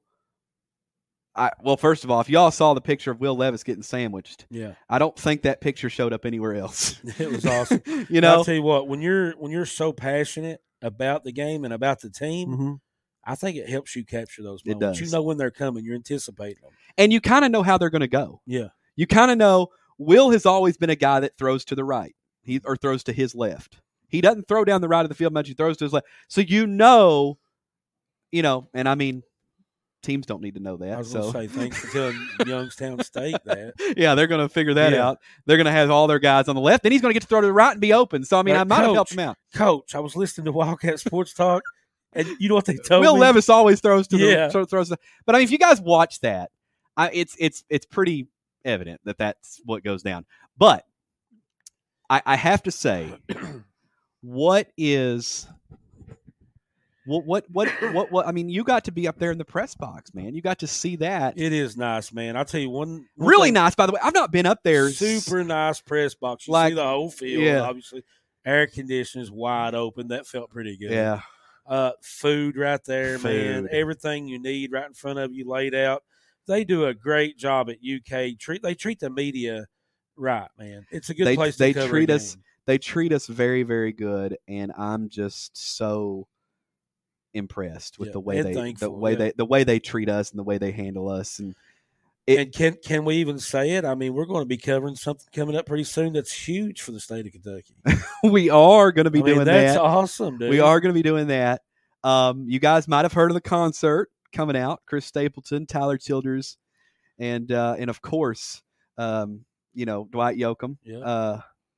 Speaker 5: I, well, first of all, if y'all saw the picture of Will Levis getting sandwiched,
Speaker 6: yeah,
Speaker 5: I don't think that picture showed up anywhere else.
Speaker 6: It was awesome.
Speaker 5: you know,
Speaker 6: I'll tell you what, when you're when you're so passionate about the game and about the team,
Speaker 5: mm-hmm.
Speaker 6: I think it helps you capture those
Speaker 5: It
Speaker 6: moments.
Speaker 5: does.
Speaker 6: You know when they're coming, you're anticipating them,
Speaker 5: and you kind of know how they're going to go.
Speaker 6: Yeah,
Speaker 5: you kind of know. Will has always been a guy that throws to the right, he or throws to his left. He doesn't throw down the right of the field much. He throws to his left. So you know, you know, and I mean. Teams don't need to know that.
Speaker 6: I was
Speaker 5: so.
Speaker 6: going to say, thanks for telling Youngstown State that.
Speaker 5: Yeah, they're going to figure that
Speaker 6: yeah.
Speaker 5: out. They're going to have all their guys on the left. Then he's going to get to throw to the right and be open. So, I mean,
Speaker 6: But
Speaker 5: I might
Speaker 6: coach,
Speaker 5: have helped him out.
Speaker 6: Coach, I was listening to Wildcat Sports Talk, and you know what they told
Speaker 5: Will
Speaker 6: me?
Speaker 5: Levis always throws to
Speaker 6: yeah.
Speaker 5: the throws. To, but, I mean, if you guys watch that, I, it's it's it's pretty evident that that's what goes down. But I, I have to say, what is – What, what, what, what, what, I mean, you got to be up there in the press box, man. You got to see that.
Speaker 6: It is nice, man. I'll tell you one. one
Speaker 5: really
Speaker 6: thing,
Speaker 5: nice, by the way. I've not been up there.
Speaker 6: Super nice press box. You
Speaker 5: like,
Speaker 6: see the whole field,
Speaker 5: yeah.
Speaker 6: obviously. Air conditioners wide open. That felt pretty good.
Speaker 5: Yeah.
Speaker 6: Uh, food right there,
Speaker 5: food.
Speaker 6: man. Everything you need right in front of you laid out. They do a great job at U K. Treat They treat the media right, man. It's a good
Speaker 5: they,
Speaker 6: place to
Speaker 5: they
Speaker 6: cover
Speaker 5: treat
Speaker 6: a
Speaker 5: us.
Speaker 6: game.
Speaker 5: They treat us very, very good, and I'm just so impressed with
Speaker 6: yeah,
Speaker 5: the way they
Speaker 6: thankful,
Speaker 5: the way
Speaker 6: yeah.
Speaker 5: they the way they treat us and the way they handle us. And it,
Speaker 6: and can can we even say it? I mean, we're going to be covering something coming up pretty soon that's huge for the state of Kentucky.
Speaker 5: we are going to be
Speaker 6: I mean,
Speaker 5: doing
Speaker 6: that's
Speaker 5: that.
Speaker 6: awesome, dude.
Speaker 5: We are going to be doing that. Um, you guys might have heard of the concert coming out. Chris Stapleton, Tyler Childers, and uh, and of course, um, you know, Dwight Yoakam.
Speaker 6: Yeah.
Speaker 5: Uh,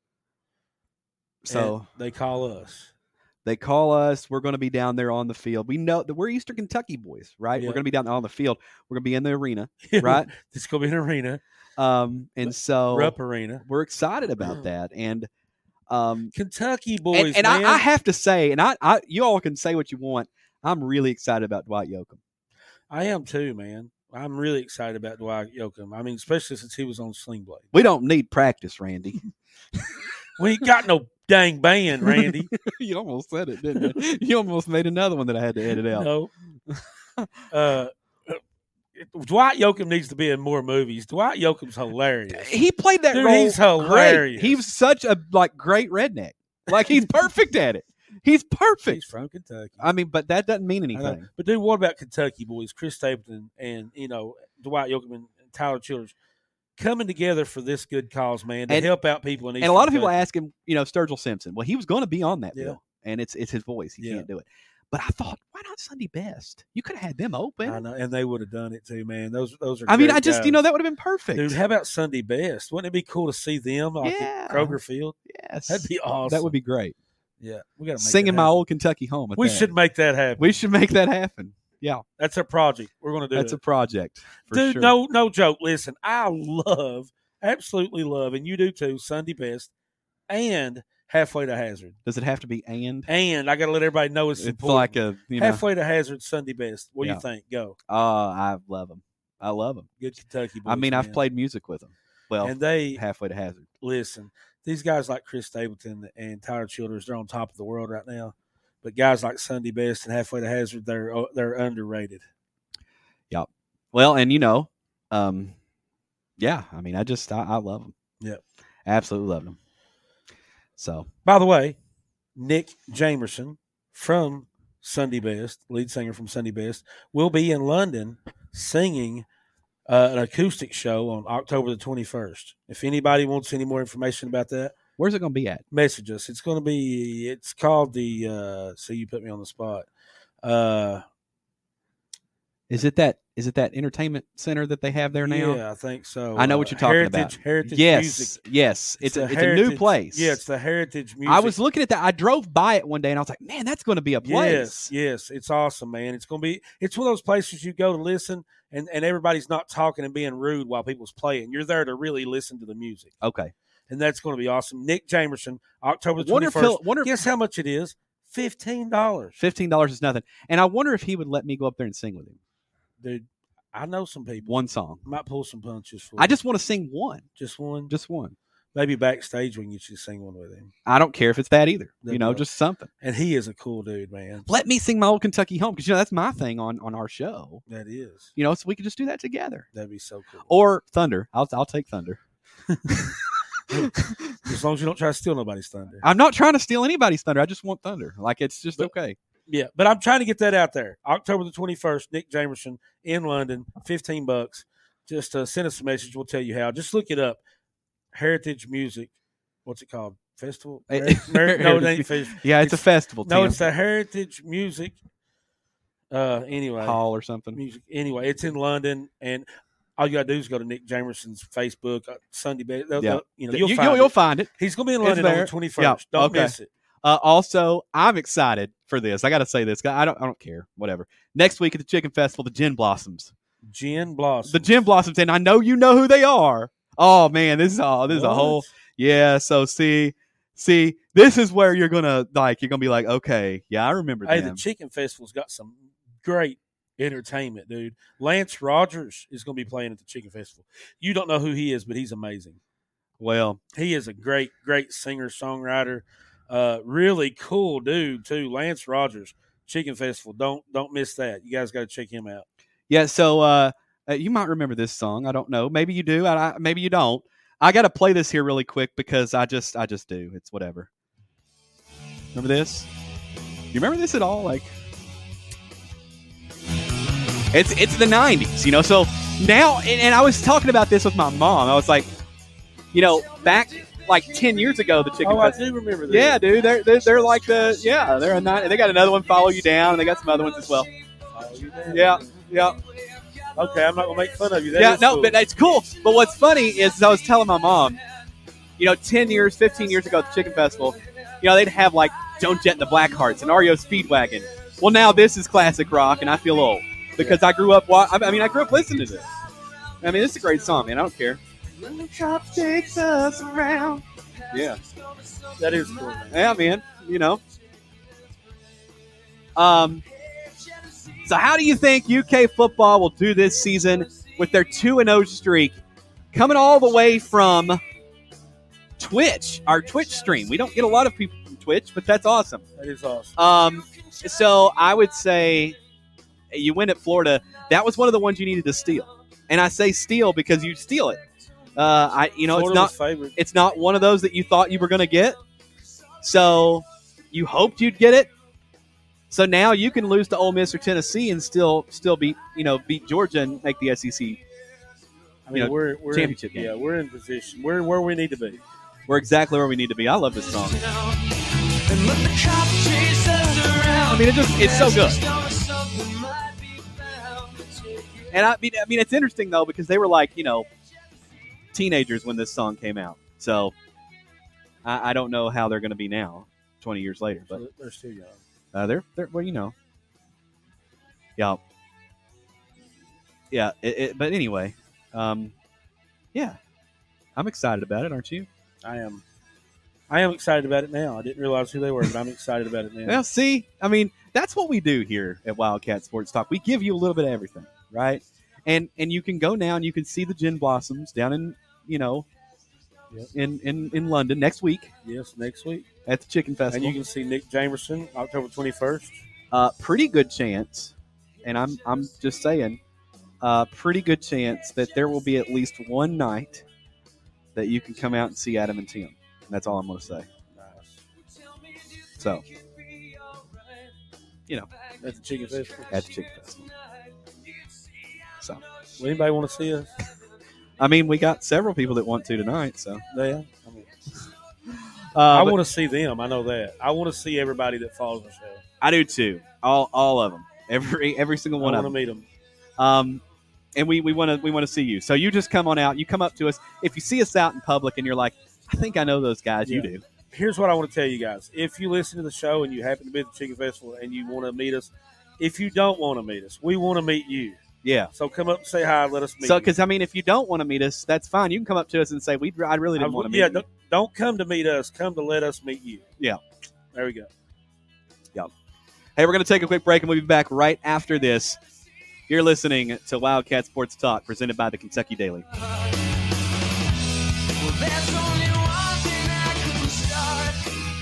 Speaker 5: so
Speaker 6: and they call us.
Speaker 5: They call us. We're going to be down there on the field. We know that we're Eastern Kentucky boys, right?
Speaker 6: Yeah.
Speaker 5: We're going to be down there on the field. We're going to be in the arena,
Speaker 6: Yeah,
Speaker 5: right?
Speaker 6: It's going to be an arena.
Speaker 5: Um, and so
Speaker 6: Rupp Arena.
Speaker 5: We're excited about that. And um,
Speaker 6: Kentucky boys,
Speaker 5: and, and
Speaker 6: man.
Speaker 5: I, I have to say, and I, I, you all can say what you want. I'm really excited about Dwight Yoakam.
Speaker 6: I am too, man. I'm really excited about Dwight Yoakam. I mean, especially since he was on Sling Blade.
Speaker 5: We don't need practice, Randy.
Speaker 6: We ain't got no dang band, Randy.
Speaker 5: You almost said it, didn't you? You almost made another one that I had to edit out.
Speaker 6: No. Uh, Dwight Yoakam needs to be in more movies. Dwight Yoakam's hilarious.
Speaker 5: He played that
Speaker 6: Dude,
Speaker 5: role.
Speaker 6: He's hilarious.
Speaker 5: Great. He was such a like great redneck. Like he's perfect at it. He's perfect.
Speaker 6: He's from Kentucky.
Speaker 5: I mean, but that doesn't mean anything.
Speaker 6: But dude, what about Kentucky boys? Chris Stapleton and you know Dwight Yoakam and Tyler Childers coming together for this good cause, man, to
Speaker 5: and,
Speaker 6: help out people in Eastern
Speaker 5: And a lot of
Speaker 6: Kentucky.
Speaker 5: people ask him, you know, Sturgill Simpson. Well, he was going to be on that
Speaker 6: Yeah.
Speaker 5: bill, and it's it's his voice. He
Speaker 6: Yeah.
Speaker 5: can't do it. But I thought, why not Sunday Best? You could have had them open.
Speaker 6: I know, and they would have done it too, man. Those those are.
Speaker 5: I mean,
Speaker 6: great
Speaker 5: I just
Speaker 6: guys.
Speaker 5: you know that would have been perfect.
Speaker 6: Dude, how about Sunday Best? Wouldn't it be cool to see them like
Speaker 5: Yeah.
Speaker 6: at Kroger Field?
Speaker 5: Yes,
Speaker 6: That'd be awesome.
Speaker 5: That would be great.
Speaker 6: Yeah, we got to
Speaker 5: Singing my old Kentucky home. At
Speaker 6: We
Speaker 5: that.
Speaker 6: should make that happen.
Speaker 5: We should make that happen. Yeah,
Speaker 6: That's a project. We're going to do
Speaker 5: that's
Speaker 6: it.
Speaker 5: a project. For
Speaker 6: Dude,
Speaker 5: sure.
Speaker 6: no, no joke. Listen, I love, absolutely love, and you do too, Sunday Best and Halfway to Hazard.
Speaker 5: Does it have to be and?
Speaker 6: And I got to let everybody know it's,
Speaker 5: It's
Speaker 6: important.
Speaker 5: like a you know.
Speaker 6: Halfway to Hazard, Sunday Best. What do
Speaker 5: Yeah.
Speaker 6: you think? Go.
Speaker 5: Oh, I love them. I love them.
Speaker 6: Good Kentucky boys.
Speaker 5: I mean, I've
Speaker 6: man.
Speaker 5: played music with them. Well,
Speaker 6: and they
Speaker 5: halfway to Hazard.
Speaker 6: listen. these guys like Chris Stapleton and Tyler Childers, they're on top of the world right now. But guys like Sunday Best and Halfway to Hazard, they're they're underrated.
Speaker 14: Yep. Well, and you know, um, yeah, I mean, I just I, I love them.
Speaker 6: Yep.
Speaker 14: Absolutely love them. So,
Speaker 6: by the way, Nick Jamerson from Sunday Best, lead singer from Sunday Best, will be in London singing uh, an acoustic show on October the twenty-first. If anybody wants any more information about that,
Speaker 14: where's it going to be at?
Speaker 6: Message us. It's going to be, it's called the, uh, so you put me on the spot. Uh,
Speaker 14: Is it that is it that entertainment center that they have there now?
Speaker 6: Yeah, I think so.
Speaker 14: I know what you're talking
Speaker 6: Heritage,
Speaker 14: about.
Speaker 6: Heritage
Speaker 14: yes,
Speaker 6: Music.
Speaker 14: Yes, it's,
Speaker 6: It's
Speaker 14: a,
Speaker 6: a
Speaker 14: it's
Speaker 6: Heritage-
Speaker 14: a new place.
Speaker 6: Yeah, it's the Heritage Music.
Speaker 14: I was looking at that. I drove by it one day and I was like, man, that's going to be a place.
Speaker 6: Yes, yes, it's awesome, man. It's going to be. It's one of those places you go to listen, and, and everybody's not talking and being rude while people's playing. You're there to really listen to the music.
Speaker 14: Okay,
Speaker 6: and that's going to be awesome. Nick Jamerson, October the
Speaker 14: Wonder if
Speaker 6: twenty-first.
Speaker 14: he'll- wonder if-
Speaker 6: Guess how much it is? Fifteen dollars.
Speaker 14: Fifteen dollars is nothing. And I wonder if he would let me go up there and sing with him.
Speaker 6: Dude, I know some people.
Speaker 14: One song.
Speaker 6: Might pull some punches for
Speaker 14: I
Speaker 6: you.
Speaker 14: just want to sing one.
Speaker 6: Just one?
Speaker 14: Just one.
Speaker 6: Maybe backstage when you should sing one with him.
Speaker 14: I don't care if it's that either.
Speaker 6: That'd
Speaker 14: you know,
Speaker 6: be-
Speaker 14: just something.
Speaker 6: And he is a cool dude, man.
Speaker 14: Let me sing my old Kentucky home because you know that's my thing on on our show.
Speaker 6: That is.
Speaker 14: You know, so we could just do that together.
Speaker 6: That'd be so cool.
Speaker 14: Or Thunder. I'll I'll take Thunder.
Speaker 6: As long as you don't try to steal nobody's thunder.
Speaker 14: I'm not trying to steal anybody's thunder. I just want thunder. Like it's just
Speaker 6: But-
Speaker 14: okay.
Speaker 6: Yeah, but I'm trying to get that out there. October the twenty-first, Nick Jamerson in London, fifteen bucks. Just uh, send us a message. We'll tell you how. Just look it up. Heritage Music. What's it called? Festival? Mer- Mer- no, it ain't festival.
Speaker 14: Yeah, it's a festival,
Speaker 6: No,
Speaker 14: Tim.
Speaker 6: it's the Heritage Music. Uh, anyway,
Speaker 14: Hall or something.
Speaker 6: Music. Anyway, it's in London, and all you gotta do is go to Nick Jamerson's Facebook, uh, Sunday. Best. They'll-
Speaker 14: Yeah.
Speaker 6: they'll- you know,
Speaker 14: You-
Speaker 6: you'll,
Speaker 14: you'll-
Speaker 6: find
Speaker 14: you'll
Speaker 6: it.
Speaker 14: find it.
Speaker 6: He's gonna be in
Speaker 14: It's
Speaker 6: London on
Speaker 14: there.
Speaker 6: the twenty-first.
Speaker 14: Yeah,
Speaker 6: Don't
Speaker 14: okay.
Speaker 6: miss it.
Speaker 14: Uh, also, I'm excited for this. I got to say this. I don't. I don't care. Whatever. Next week at the Chicken Festival, the Gin Blossoms.
Speaker 6: Gin Blossoms.
Speaker 14: The Gin Blossoms, and I know you know who they are. Oh man, this is all. This is a
Speaker 6: What?
Speaker 14: whole. Yeah. So see, see, this is where you're gonna like. You're gonna be like, okay, yeah, I remember
Speaker 6: Hey,
Speaker 14: them.
Speaker 6: the Chicken Festival's got some great entertainment, dude. Lance Rogers is going to be playing at the Chicken Festival. You don't know who he is, but he's amazing.
Speaker 14: Well,
Speaker 6: he is a great, great singer songwriter. Uh, really cool dude too. Lance Rogers, Chicken Festival. Don't don't miss that. You guys got to check him out.
Speaker 14: Yeah, so uh, uh, you might remember this song. I don't know. Maybe you do. I, I, maybe you don't. I got to play this here really quick because I just, I just do. It's whatever. Remember this? You remember this at all? Like, it's it's the nineties, you know. So now, and, and I was talking about this with my mom. I was like, you know, back like ten years ago, the Chicken
Speaker 6: Oh, I
Speaker 14: Festival.
Speaker 6: do remember that.
Speaker 14: Yeah, dude. They're, they're they're like the yeah. They're a nine. They got another one, Follow You Down, and they got some other ones as well. Yeah, yeah.
Speaker 6: Okay, I'm not gonna make fun of you. That
Speaker 14: yeah,
Speaker 6: is
Speaker 14: no,
Speaker 6: cool.
Speaker 14: but it's cool. But what's funny is I was telling my mom, you know, ten years, fifteen years ago at the Chicken Festival, you know, they'd have like Joan Jett and the Blackhearts and R E O Speedwagon. Well, now this is classic rock, and I feel old because I grew up. wa- I mean, I grew up listening to this. I mean, it's a great song, man. I don't care. Takes us around. Yeah,
Speaker 6: that is cool. Man.
Speaker 14: Yeah, man. You know. Um. So, how do you think U K football will do this season with their two and oh streak, coming all the way from Twitch, our Twitch stream? We don't get a lot of people from Twitch, but that's awesome.
Speaker 6: That is awesome.
Speaker 14: Um. So, I would say you win at Florida. That was one of the ones you needed to steal, and I say steal because you steal it. Uh, I you know
Speaker 6: Florida was
Speaker 14: it's not
Speaker 6: favored.
Speaker 14: it's not one of those that you thought you were going to get. So you hoped you'd get it. So now you can lose to Ole Miss or Tennessee and still still beat you know beat Georgia and make the S E C.
Speaker 6: I mean,
Speaker 14: you know,
Speaker 6: we're we're
Speaker 14: championship
Speaker 6: in,
Speaker 14: game.
Speaker 6: yeah, we're in position. We're where we need to be.
Speaker 14: We're exactly where we need to be. I love this song. I mean, it just it's so good. And I mean, I mean, it's interesting though because they were like you know teenagers when this song came out. So I, I don't know how they're going to be now, twenty years later. But
Speaker 6: So they're still young.
Speaker 14: Uh, they're, they're, well, you know. Yeah. Yeah, it, it, but anyway, um, yeah. I'm excited about it, aren't you?
Speaker 6: I am. I am excited about it now. I didn't realize who they were, but I'm excited about it now.
Speaker 14: Well, see, I mean, that's what we do here at Wildcat Sports Talk. We give you a little bit of everything, right? And and you can go now and you can see the Gin Blossoms down in, you know,
Speaker 6: Yep.
Speaker 5: in, in, in London next week.
Speaker 6: Yes, next week.
Speaker 5: At the Chicken Festival.
Speaker 6: And you can see Nick Jamerson October twenty-first.
Speaker 5: Uh, pretty good chance, and I'm I'm just saying, uh, pretty good chance that there will be at least one night that you can come out and see Adam and Tim. And that's all I'm going to say.
Speaker 6: Nice.
Speaker 5: So, you know.
Speaker 6: At the Chicken Festival?
Speaker 5: At the Chicken Festival. So.
Speaker 6: Will anybody want to see us?
Speaker 5: I mean, we got several people that want to tonight, so.
Speaker 6: Yeah. I, mean,
Speaker 5: uh,
Speaker 6: I
Speaker 5: but,
Speaker 6: want to see them. I know that. I want to see everybody that follows the show.
Speaker 5: I do too. All all of them. Every every single one
Speaker 6: I
Speaker 5: of them.
Speaker 6: I want to meet them.
Speaker 5: Um, and we we want to we want to see you. So you just come on out. You come up to us. If you see us out in public and you're like, I think I know those guys.
Speaker 6: Yeah.
Speaker 5: You do.
Speaker 6: Here's what I want to tell you guys. If you listen to the show and you happen to be at the Chicken Festival and you want to meet us, if you don't want to meet us, we want to meet you.
Speaker 5: Yeah.
Speaker 6: So come up and say hi. Let us meet
Speaker 5: so,
Speaker 6: you.
Speaker 5: Because, I mean, if you don't want to meet us, that's fine. You can come up to us and say, we I really didn't
Speaker 6: I,
Speaker 5: want to meet
Speaker 6: yeah,
Speaker 5: you.
Speaker 6: Don't, don't come to meet us. Come to let us meet you.
Speaker 5: Yeah.
Speaker 6: There we go.
Speaker 5: Yep. Hey, we're going to take a quick break, and we'll be back right after this. You're listening to Wildcat Sports Talk, presented by the Kentucky Daily.
Speaker 21: Well, there's only one thing I can start.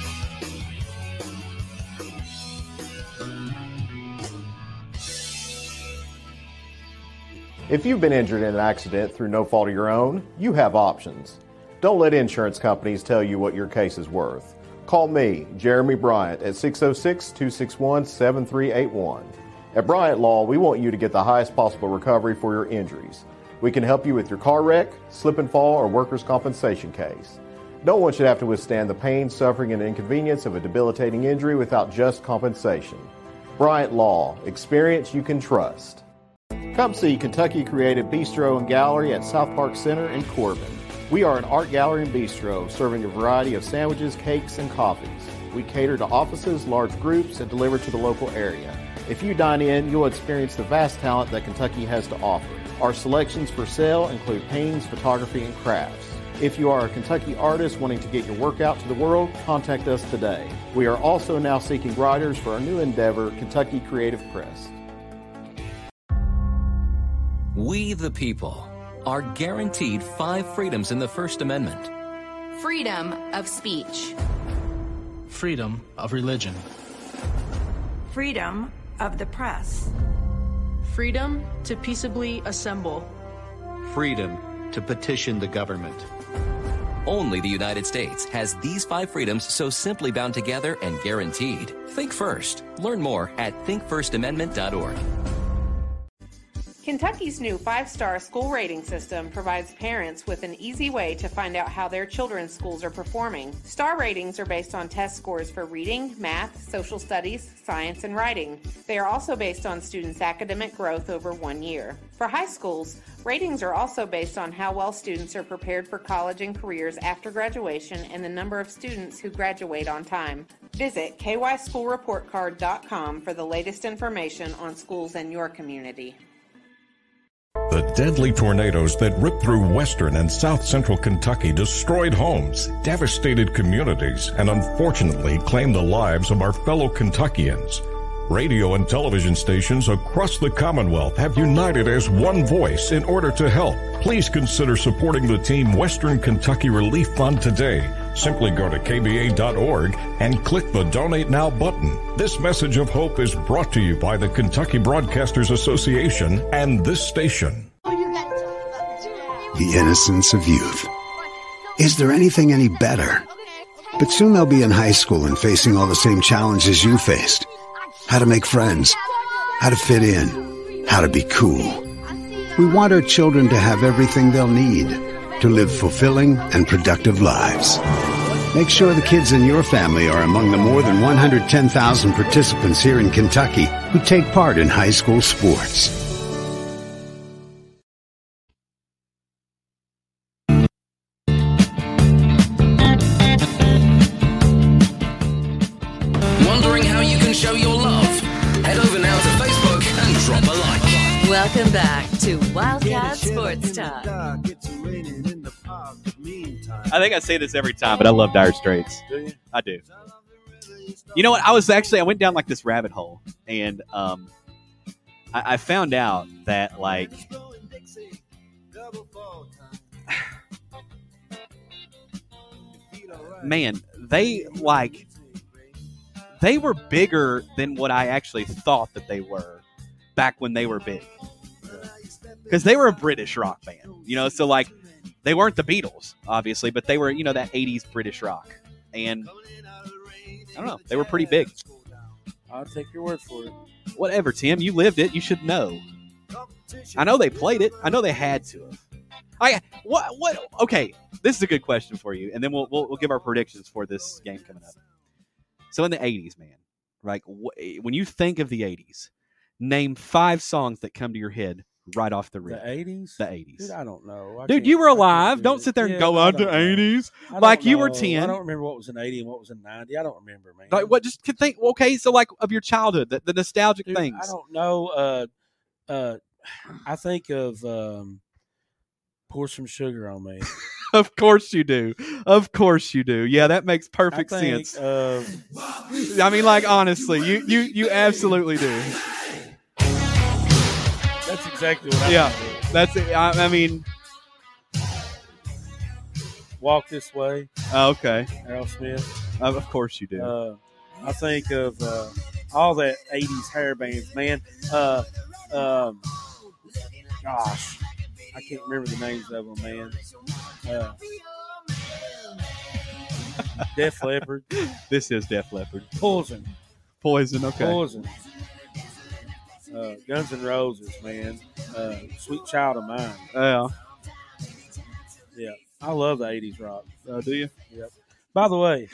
Speaker 10: If you've been injured in an accident through no fault of your own, you have options. Don't let insurance companies tell you what your case is worth. Call me, Jeremy Bryant, at six oh six, two six one, seven three eight one. At Bryant Law, we want you to get the highest possible recovery for your injuries. We can help you with your car wreck, slip and fall, or workers' compensation case. No one should have to withstand the pain, suffering, and inconvenience of a debilitating injury without just compensation. Bryant Law, experience you can trust. Come see Kentucky Creative Bistro and Gallery at South Park Center in Corbin. We are an art gallery and bistro serving a variety of sandwiches, cakes, and coffees. We cater to offices, large groups, and deliver to the local area. If you dine in, you'll experience the vast talent that Kentucky has to offer. Our selections for sale include paintings, photography, and crafts. If you are a Kentucky artist wanting to get your work out to the world, contact us today. We are also now seeking writers for our new endeavor, Kentucky Creative Press.
Speaker 11: We the people are guaranteed five freedoms in the First Amendment.
Speaker 12: Freedom of speech.
Speaker 13: Freedom of religion.
Speaker 22: Freedom of the press.
Speaker 15: Freedom to peaceably assemble.
Speaker 16: Freedom to petition the government.
Speaker 11: Only the United States has these five freedoms so simply bound together and guaranteed. Think first. Learn more at think first amendment dot org.
Speaker 17: Kentucky's new five-star school rating system provides parents with an easy way to find out how their children's schools are performing. Star ratings are based on test scores for reading, math, social studies, science, and writing. They are also based on students' academic growth over one year. For high schools, ratings are also based on how well students are prepared for college and careers after graduation and the number of students who graduate on time. Visit k y school report card dot com for the latest information on schools in your community.
Speaker 18: The deadly tornadoes that ripped through western and south central Kentucky destroyed homes, devastated communities, and unfortunately claimed the lives of our fellow Kentuckians. Radio and television stations across the Commonwealth have united as one voice in order to help. Please consider supporting the Team Western Kentucky Relief Fund today. Simply go to k b a dot org and click the Donate Now button. This message of hope is brought to you by the Kentucky Broadcasters Association and this station.
Speaker 14: The innocence of youth. Is there anything any better? But soon they'll be in high school and facing all the same challenges you faced. How to make friends, how to fit in, how to be cool. We want our children to have everything they'll need to live fulfilling and productive lives. Make sure the kids in your family are among the more than one hundred ten thousand participants here in Kentucky who take part in high school sports.
Speaker 19: Wondering how you can show your love? Head over now to Facebook and drop a like.
Speaker 4: Welcome back to Wildcat Sports Talk.
Speaker 5: I think I say this every time, but I love Dire Straits.
Speaker 6: Do you?
Speaker 5: I do. You know what? I was actually, I went down like this rabbit hole, and um, I, I found out that, like, man, they like they were bigger than what I actually thought that they were back when they were big. Because they were a British rock band, you know, so like they weren't the Beatles, obviously, but they were, you know, that eighties British rock. And I don't know, they were pretty big.
Speaker 6: I'll take your word for it.
Speaker 5: Whatever, Tim, you lived it. You should know. I know they played it. I know they had to have. I what what? Okay, this is a good question for you, and then we'll we'll, we'll give our predictions for this game coming up. So in the eighties, man, like wh- when you think of the eighties, name five songs that come to your head right off the rip.
Speaker 6: The eighties?
Speaker 5: The eighties.
Speaker 6: Dude, I don't know. I
Speaker 5: Dude,
Speaker 6: can't-
Speaker 5: you were
Speaker 6: I can't
Speaker 5: alive.
Speaker 6: do
Speaker 5: Don't
Speaker 6: it.
Speaker 5: sit there and
Speaker 6: Yeah,
Speaker 5: go
Speaker 6: I
Speaker 5: on
Speaker 6: don't
Speaker 5: the
Speaker 6: know.
Speaker 5: eighties
Speaker 6: I don't
Speaker 5: like you were
Speaker 6: know.
Speaker 5: ten.
Speaker 6: I don't remember what was in eighty and what was in ninety. I don't remember, man.
Speaker 5: Like what? Just could think. Okay, so like of your childhood, the, the nostalgic
Speaker 6: Dude,
Speaker 5: things.
Speaker 6: I don't know. Uh, uh, I think of um, Pour Some Sugar on Me.
Speaker 5: Of course you do. Of course you do. Yeah, that makes perfect
Speaker 6: I think
Speaker 5: sense.
Speaker 6: Of,
Speaker 5: I mean, like honestly, you you you absolutely do.
Speaker 6: that's exactly what I
Speaker 5: Yeah,
Speaker 6: think.
Speaker 5: that's it. I, I mean,
Speaker 6: Walk This Way.
Speaker 5: oh, okay.
Speaker 6: Aerosmith.
Speaker 5: Of of course you do.
Speaker 6: Uh, I think of uh, all that eighties hair bands, man. Uh, um, gosh, I can't remember the names of them, man. Uh, Def Leppard.
Speaker 5: This is Def Leppard.
Speaker 6: Poison.
Speaker 5: Poison. Okay.
Speaker 6: Poison. Uh, Guns N' Roses, man. Uh, Sweet Child of Mine.
Speaker 5: Yeah.
Speaker 6: Yeah. I love the eighties rock.
Speaker 5: Uh, do you?
Speaker 6: Yep. By the way,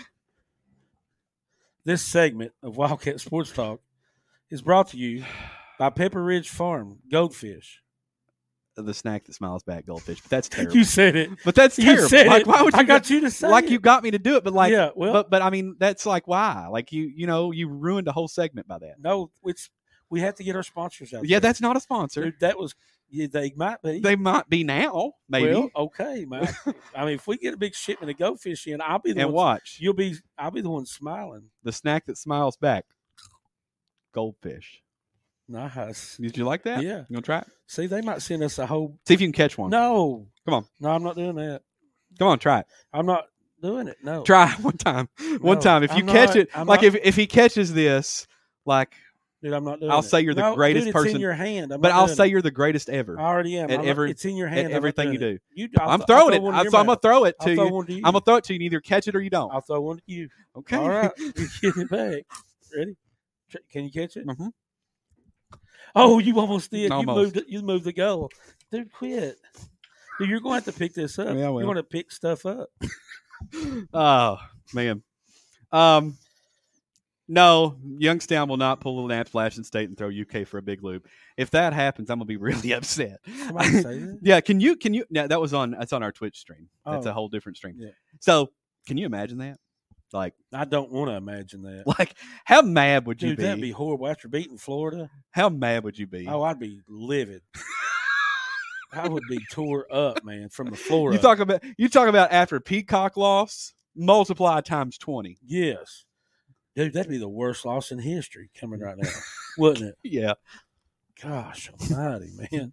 Speaker 6: this segment of Wildcat Sports Talk is brought to you by Pepper Ridge Farm Goldfish.
Speaker 5: The snack that smiles back, goldfish. But that's terrible.
Speaker 6: You said it.
Speaker 5: But that's
Speaker 6: You
Speaker 5: terrible.
Speaker 6: said
Speaker 5: like,
Speaker 6: it.
Speaker 5: why would you
Speaker 6: I got
Speaker 5: get-
Speaker 6: you to say
Speaker 5: like
Speaker 6: it.
Speaker 5: you got me to do it, but like,
Speaker 6: Yeah, well-
Speaker 5: but but I mean, that's like why? Like you, you know, you ruined a whole segment by that.
Speaker 6: No, it's we have to get our sponsors out.
Speaker 5: Yeah,
Speaker 6: there.
Speaker 5: that's not a sponsor.
Speaker 6: Dude, that was yeah, they might be.
Speaker 5: They might be now, maybe.
Speaker 6: Well, okay, man. I mean, if we get a big shipment of goldfish in, I'll be the
Speaker 5: And
Speaker 6: one.
Speaker 5: watch.
Speaker 6: You'll be. I'll be the one smiling.
Speaker 5: The snack that smiles back, goldfish.
Speaker 6: Nice.
Speaker 5: Did you like that?
Speaker 6: Yeah.
Speaker 5: You gonna try it?
Speaker 6: See, they might send us a whole.
Speaker 5: See if you can catch one.
Speaker 6: No.
Speaker 5: Come on.
Speaker 6: No, I'm not doing that.
Speaker 5: Come on, try it.
Speaker 6: I'm not doing it. No.
Speaker 5: Try it one time. One
Speaker 6: No,
Speaker 5: time. If you
Speaker 6: I'm
Speaker 5: catch
Speaker 6: not-
Speaker 5: it,
Speaker 6: I'm
Speaker 5: like
Speaker 6: not-
Speaker 5: if if he catches this, like
Speaker 6: Dude, I'm not doing
Speaker 5: I'll
Speaker 6: it.
Speaker 5: say you're the
Speaker 6: No,
Speaker 5: greatest
Speaker 6: dude, it's
Speaker 5: person
Speaker 6: in your hand. I'm
Speaker 5: but
Speaker 6: not
Speaker 5: I'll
Speaker 6: doing
Speaker 5: say
Speaker 6: it.
Speaker 5: you're the greatest ever.
Speaker 6: I already am.
Speaker 5: At
Speaker 6: I'm not-
Speaker 5: every,
Speaker 6: it's in your
Speaker 5: at
Speaker 6: hand. I'm not
Speaker 5: everything you
Speaker 6: doing
Speaker 5: do.
Speaker 6: it. You-
Speaker 5: I'm
Speaker 6: I'll th- I'll
Speaker 5: throwing
Speaker 6: throw
Speaker 5: it.
Speaker 6: one in
Speaker 5: I'm,
Speaker 6: your
Speaker 5: so I'm gonna
Speaker 6: mouth.
Speaker 5: throw it
Speaker 6: I'll
Speaker 5: to
Speaker 6: throw
Speaker 5: you.
Speaker 6: one to you.
Speaker 5: I'm gonna throw it to you. and either catch it or you don't.
Speaker 6: I'll throw one to you.
Speaker 5: Okay.
Speaker 6: All right. You get it back. Ready? Tr- Can you catch it?
Speaker 5: Mm-hmm.
Speaker 6: Oh, you almost did.
Speaker 5: Almost.
Speaker 6: You moved it. You moved the goal. Dude, quit. Dude, you're going to have to pick this up.
Speaker 5: Yeah, I will.
Speaker 6: You're going to pick stuff up.
Speaker 5: Oh man. Um. No, Youngstown will not pull an Appalachian State and throw U K for a big loop. If that happens, I'm gonna be really upset.
Speaker 6: Somebody say that?
Speaker 5: Yeah, can you? Can you? Yeah, that was on. That's on our Twitch stream. That's
Speaker 6: Oh.
Speaker 5: a whole different stream.
Speaker 6: Yeah.
Speaker 5: So, can you imagine that? Like,
Speaker 6: I don't want to imagine that.
Speaker 5: like, how mad would you
Speaker 6: Dude,
Speaker 5: be?
Speaker 6: that'd be horrible. After beating Florida,
Speaker 5: How mad would you be?
Speaker 6: oh, I'd be livid. I would be tore up, man, from the floor
Speaker 5: you
Speaker 6: up.
Speaker 5: talk about you talk about after Peacock loss, multiply times twenty.
Speaker 6: Yes. Dude, that'd be the worst loss in history coming right now, wouldn't it?
Speaker 5: Yeah.
Speaker 6: Gosh almighty, man.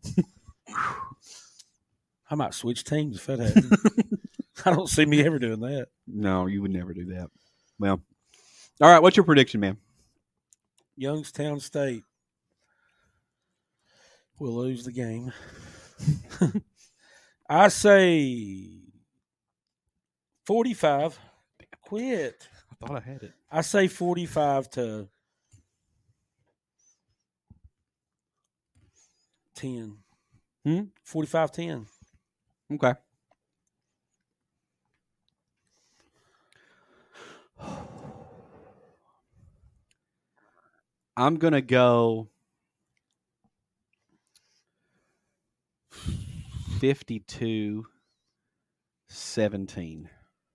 Speaker 6: I might switch teams if that happened. I don't see me ever doing that.
Speaker 5: No, you would never do that. Well, all right. What's your prediction, man?
Speaker 6: Youngstown State will lose the game. I say forty-five. Quit.
Speaker 5: I thought I had it.
Speaker 6: I say forty-five to ten.
Speaker 5: Hmm?
Speaker 6: forty-five ten.
Speaker 5: Okay. I'm gonna go fifty-two seventeen.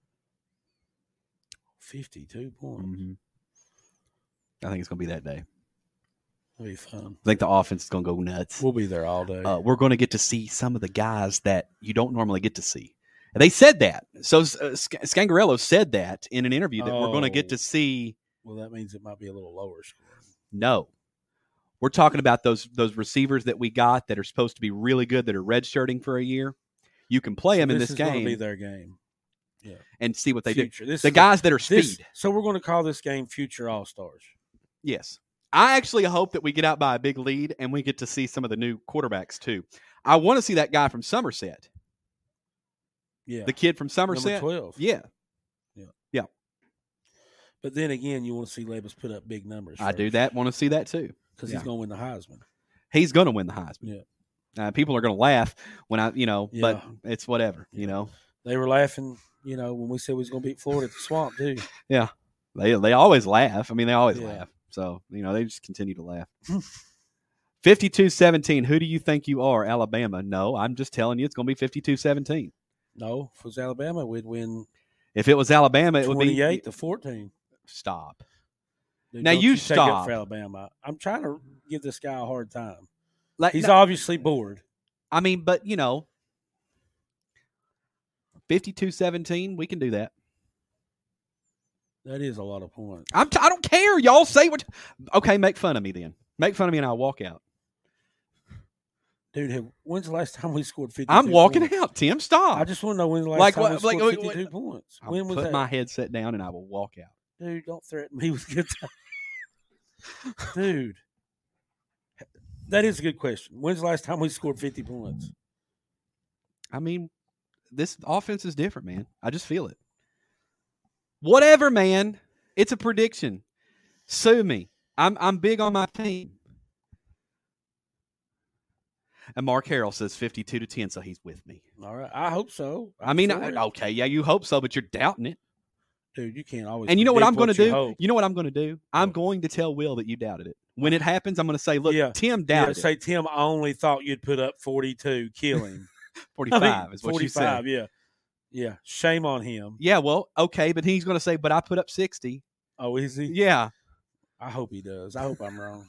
Speaker 6: fifty-two points.
Speaker 5: Mm-hmm. I think it's gonna be that day.
Speaker 6: That'll be fun.
Speaker 5: I think the offense is gonna go nuts.
Speaker 6: We'll be there all day.
Speaker 5: Uh, we're going to get to see some of the guys that you don't normally get to see. And they said that. So uh, Sc- Scangarello said that in an interview that we're going to get to
Speaker 6: Oh.
Speaker 5: see.
Speaker 6: Well, that means it might be a little lower score.
Speaker 5: No, we're talking about those those receivers that we got that are supposed to be really good that are redshirting for a year. You can play
Speaker 6: So
Speaker 5: them in
Speaker 6: this
Speaker 5: this
Speaker 6: is gonna
Speaker 5: game.
Speaker 6: be their game. Yeah.
Speaker 5: and see what they
Speaker 6: Future.
Speaker 5: do.
Speaker 6: This
Speaker 5: The
Speaker 6: is-
Speaker 5: guys that are
Speaker 6: this-
Speaker 5: speed.
Speaker 6: So we're going to call this game Future All-Stars.
Speaker 5: Yes. I actually hope that we get out by a big lead and we get to see some of the new quarterbacks too. I want to see that guy from Somerset.
Speaker 6: Yeah.
Speaker 5: The kid from Somerset.
Speaker 6: Number twelve.
Speaker 5: Yeah.
Speaker 6: Yeah.
Speaker 5: Yeah.
Speaker 6: But then again, you want to see Levis put up big numbers.
Speaker 5: I do that. Want to see that too.
Speaker 6: Because
Speaker 5: Yeah.
Speaker 6: he's going to win the Heisman.
Speaker 5: He's going to win the Heisman.
Speaker 6: Yeah.
Speaker 5: Uh, people are going to laugh when I, you know,
Speaker 6: Yeah.
Speaker 5: but it's whatever, you know.
Speaker 6: They were laughing, you know, when we said we was going to beat Florida at the Swamp, too.
Speaker 5: Yeah. They they always laugh. I mean, they always
Speaker 6: Yeah.
Speaker 5: laugh. So, you know, they just continue to laugh. fifty-two seventeen. Who do you think you are, Alabama? No, I'm just telling you it's going to be fifty-two seventeen.
Speaker 6: No, if it was Alabama, we'd win
Speaker 5: If it was Alabama, it would be
Speaker 6: twenty-eight to fourteen.
Speaker 5: Stop.
Speaker 6: Dude,
Speaker 5: Now
Speaker 6: don't
Speaker 5: you
Speaker 6: take up
Speaker 5: stop.
Speaker 6: for Alabama. I'm trying to give this guy a hard time.
Speaker 5: Like,
Speaker 6: He's
Speaker 5: no-
Speaker 6: obviously bored.
Speaker 5: I mean, but, you know, fifty-two seventeen, we can do that.
Speaker 6: That is a lot of points.
Speaker 5: I'm t- I don't care. Y'all say what. Okay, make fun of me then. Make fun of me and I'll walk out.
Speaker 6: Dude, have, when's the last time we scored fifty-two
Speaker 5: I'm walking
Speaker 6: points?
Speaker 5: out. Tim, stop.
Speaker 6: I just want to know when's the last
Speaker 5: Like
Speaker 6: time
Speaker 5: what-
Speaker 6: we scored
Speaker 5: like what-
Speaker 6: fifty-two
Speaker 5: what-
Speaker 6: points.
Speaker 5: I'll
Speaker 6: When was
Speaker 5: put
Speaker 6: that?
Speaker 5: my headset down and I will walk out.
Speaker 6: Dude, don't threaten me with good time. Dude, that is a good question. When's the last time we scored fifty points?
Speaker 5: I mean, this offense is different, man. I just feel it. Whatever, man. It's a prediction. Sue me. I'm I'm big on my team. And Mark Harrell says fifty-two to ten, so he's with me.
Speaker 6: All right, I hope so.
Speaker 5: I mean,
Speaker 6: I'm
Speaker 5: I,
Speaker 6: for it.
Speaker 5: okay, yeah, you hope so, but you're doubting it.
Speaker 6: Dude, you can't always.
Speaker 5: And you know what I'm
Speaker 6: predict
Speaker 5: going to
Speaker 6: you
Speaker 5: do?
Speaker 6: hope.
Speaker 5: You know what I'm going to do? I'm going to tell Will that you doubted it. When it happens, I'm going to say, look,
Speaker 6: Yeah.
Speaker 5: Tim
Speaker 6: Yeah,
Speaker 5: doubted
Speaker 6: say
Speaker 5: it.
Speaker 6: Tim only thought you'd put up forty-two. Kill him.
Speaker 5: forty-five
Speaker 6: I mean,
Speaker 5: is what you said.
Speaker 6: forty-five, yeah. Yeah, shame on him.
Speaker 5: Yeah, well, okay, but he's going to say, but I put up sixty.
Speaker 6: Oh, is he?
Speaker 5: Yeah.
Speaker 6: I hope he does. I hope I'm wrong.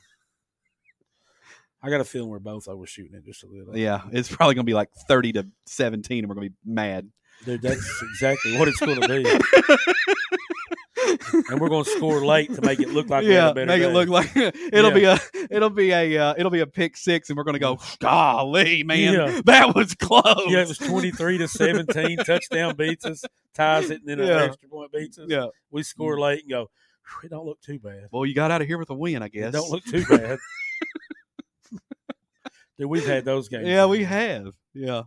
Speaker 6: I got a feeling we're both overshooting it just a little.
Speaker 5: Yeah, it's probably going to be like thirty to seventeen, and we're going to be mad.
Speaker 6: Dude, that's exactly what it's going to be. And we're going to score late to make it look like we had
Speaker 5: Yeah,
Speaker 6: a better
Speaker 5: make it
Speaker 6: day.
Speaker 5: look like it'll
Speaker 6: Yeah.
Speaker 5: be a it'll be a uh, it'll be a pick six, and we're going to go, golly, man,
Speaker 6: Yeah.
Speaker 5: that was close.
Speaker 6: Yeah, it was twenty-three to seventeen. Touchdown beats us, ties it, and then an
Speaker 5: Yeah.
Speaker 6: extra point beats us.
Speaker 5: Yeah.
Speaker 6: We score late and go, "Whew, it don't look too bad.
Speaker 5: Well, you got out of here with a win, I
Speaker 6: It
Speaker 5: guess.
Speaker 6: don't look too bad." Dude, we've had those games.
Speaker 5: Yeah, we have. Yeah.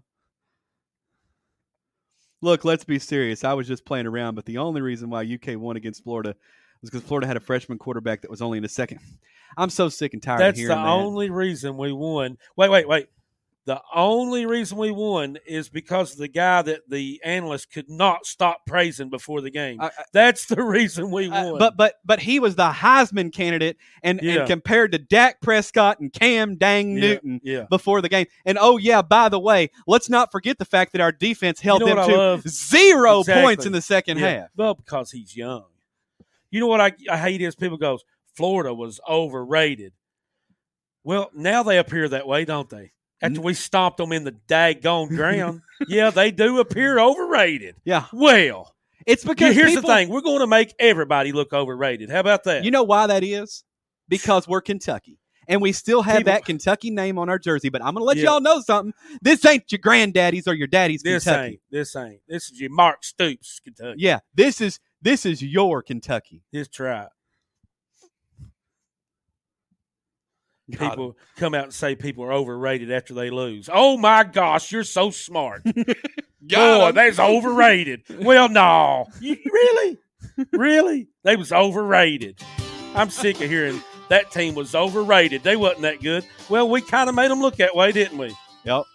Speaker 5: Look, let's be serious. I was just playing around, but the only reason why U K won against Florida was because Florida had a freshman quarterback that was only in the second. I'm so sick and tired of
Speaker 6: That's
Speaker 5: hearing
Speaker 6: the
Speaker 5: that.
Speaker 6: only reason we won. Wait, wait, wait. The only reason we won is because of the guy that the analyst could not stop praising before the game.
Speaker 5: I- I-
Speaker 6: That's the reason we won.
Speaker 5: Uh, but but but he was the Heisman candidate, and,
Speaker 6: Yeah.
Speaker 5: and compared to Dak Prescott and Cam Dang
Speaker 6: Yeah,
Speaker 5: Newton
Speaker 6: yeah.
Speaker 5: before the game. And oh yeah, by the way, let's not forget the fact that our defense held
Speaker 6: You know
Speaker 5: them
Speaker 6: what I
Speaker 5: to
Speaker 6: love?
Speaker 5: zero
Speaker 6: Exactly.
Speaker 5: points in the second
Speaker 6: Yeah.
Speaker 5: half.
Speaker 6: Well, because he's young. You know what I, I hate is people goes, Florida was overrated. Well, now they appear that way, don't they? After we stomped them in the daggone ground, yeah, they do appear overrated.
Speaker 5: Yeah.
Speaker 6: Well,
Speaker 5: It's because
Speaker 6: here's
Speaker 5: people-
Speaker 6: the thing: we're going to make everybody look overrated. How about that?
Speaker 5: You know why that is? Because we're Kentucky. And we still have
Speaker 6: People-
Speaker 5: that Kentucky name on our jersey. But I'm going to let
Speaker 6: Yeah.
Speaker 5: y'all know something. This ain't your granddaddy's or your daddy's
Speaker 6: this
Speaker 5: Kentucky.
Speaker 6: ain't. This ain't. This is your Mark Stoops, Kentucky.
Speaker 5: Yeah, this is this is your Kentucky.
Speaker 6: Just try it.
Speaker 5: Got
Speaker 6: People come out and say people are overrated after they lose. Oh my gosh, you're so smart. Boy, that's overrated. Well, no. You, really? Really? They was overrated. I'm sick of hearing that team was overrated. They wasn't that good. Well, we kind of made them look that way, didn't we?
Speaker 5: Yep.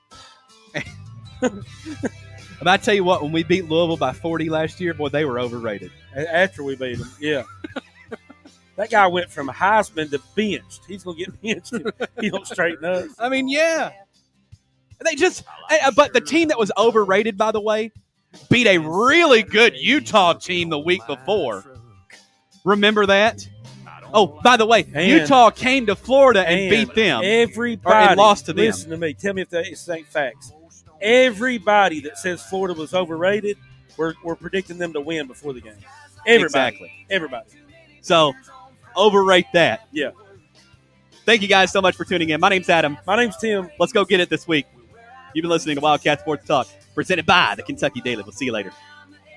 Speaker 5: But I tell you what, when we beat Louisville by forty last year, boy, they were overrated.
Speaker 6: A- After we beat them, yeah. That guy went from Heisman to benched. He's going to get benched if he don't straighten us.
Speaker 5: I mean, yeah. They just, uh, but the team that was overrated, by the way, beat a really good Utah team the week before. Remember that? Oh, by the way,
Speaker 6: And-
Speaker 5: Utah came to Florida and,
Speaker 6: And
Speaker 5: beat them.
Speaker 6: Everybody
Speaker 5: Or, and lost to them.
Speaker 6: Listen to me. Tell me if that ain't facts. Everybody that says Florida was overrated, we're, we're predicting them to win before the game. Everybody.
Speaker 5: Exactly.
Speaker 6: Everybody.
Speaker 5: So, overrate that.
Speaker 6: Yeah.
Speaker 5: Thank you guys so much for tuning in. My name's Adam.
Speaker 6: My name's Tim.
Speaker 5: Let's go get it this week. You've been listening to Wildcat Sports Talk, presented by the Kentucky Daily. We'll see you later.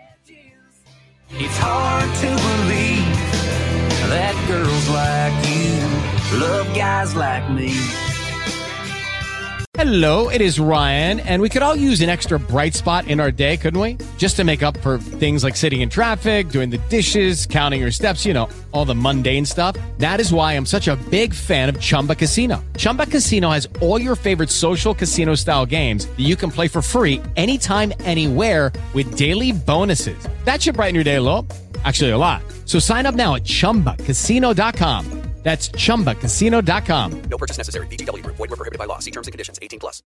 Speaker 21: It's hard to believe that girls like you love guys like me.
Speaker 2: Hello, it is Ryan, and we could all use an extra bright spot in our day, couldn't we? Just to make up for things like sitting in traffic, doing the dishes, counting your steps, you know, all the mundane stuff. That is why I'm such a big fan of Chumba Casino. Chumba Casino has all your favorite social casino-style games that you can play for free anytime, anywhere with daily bonuses. That should brighten your day a little. Actually, a lot. So sign up now at chumba casino dot com. That's chumba casino dot com.
Speaker 3: No purchase necessary. V G W Group. Void where prohibited by law. See terms and conditions. eighteen plus.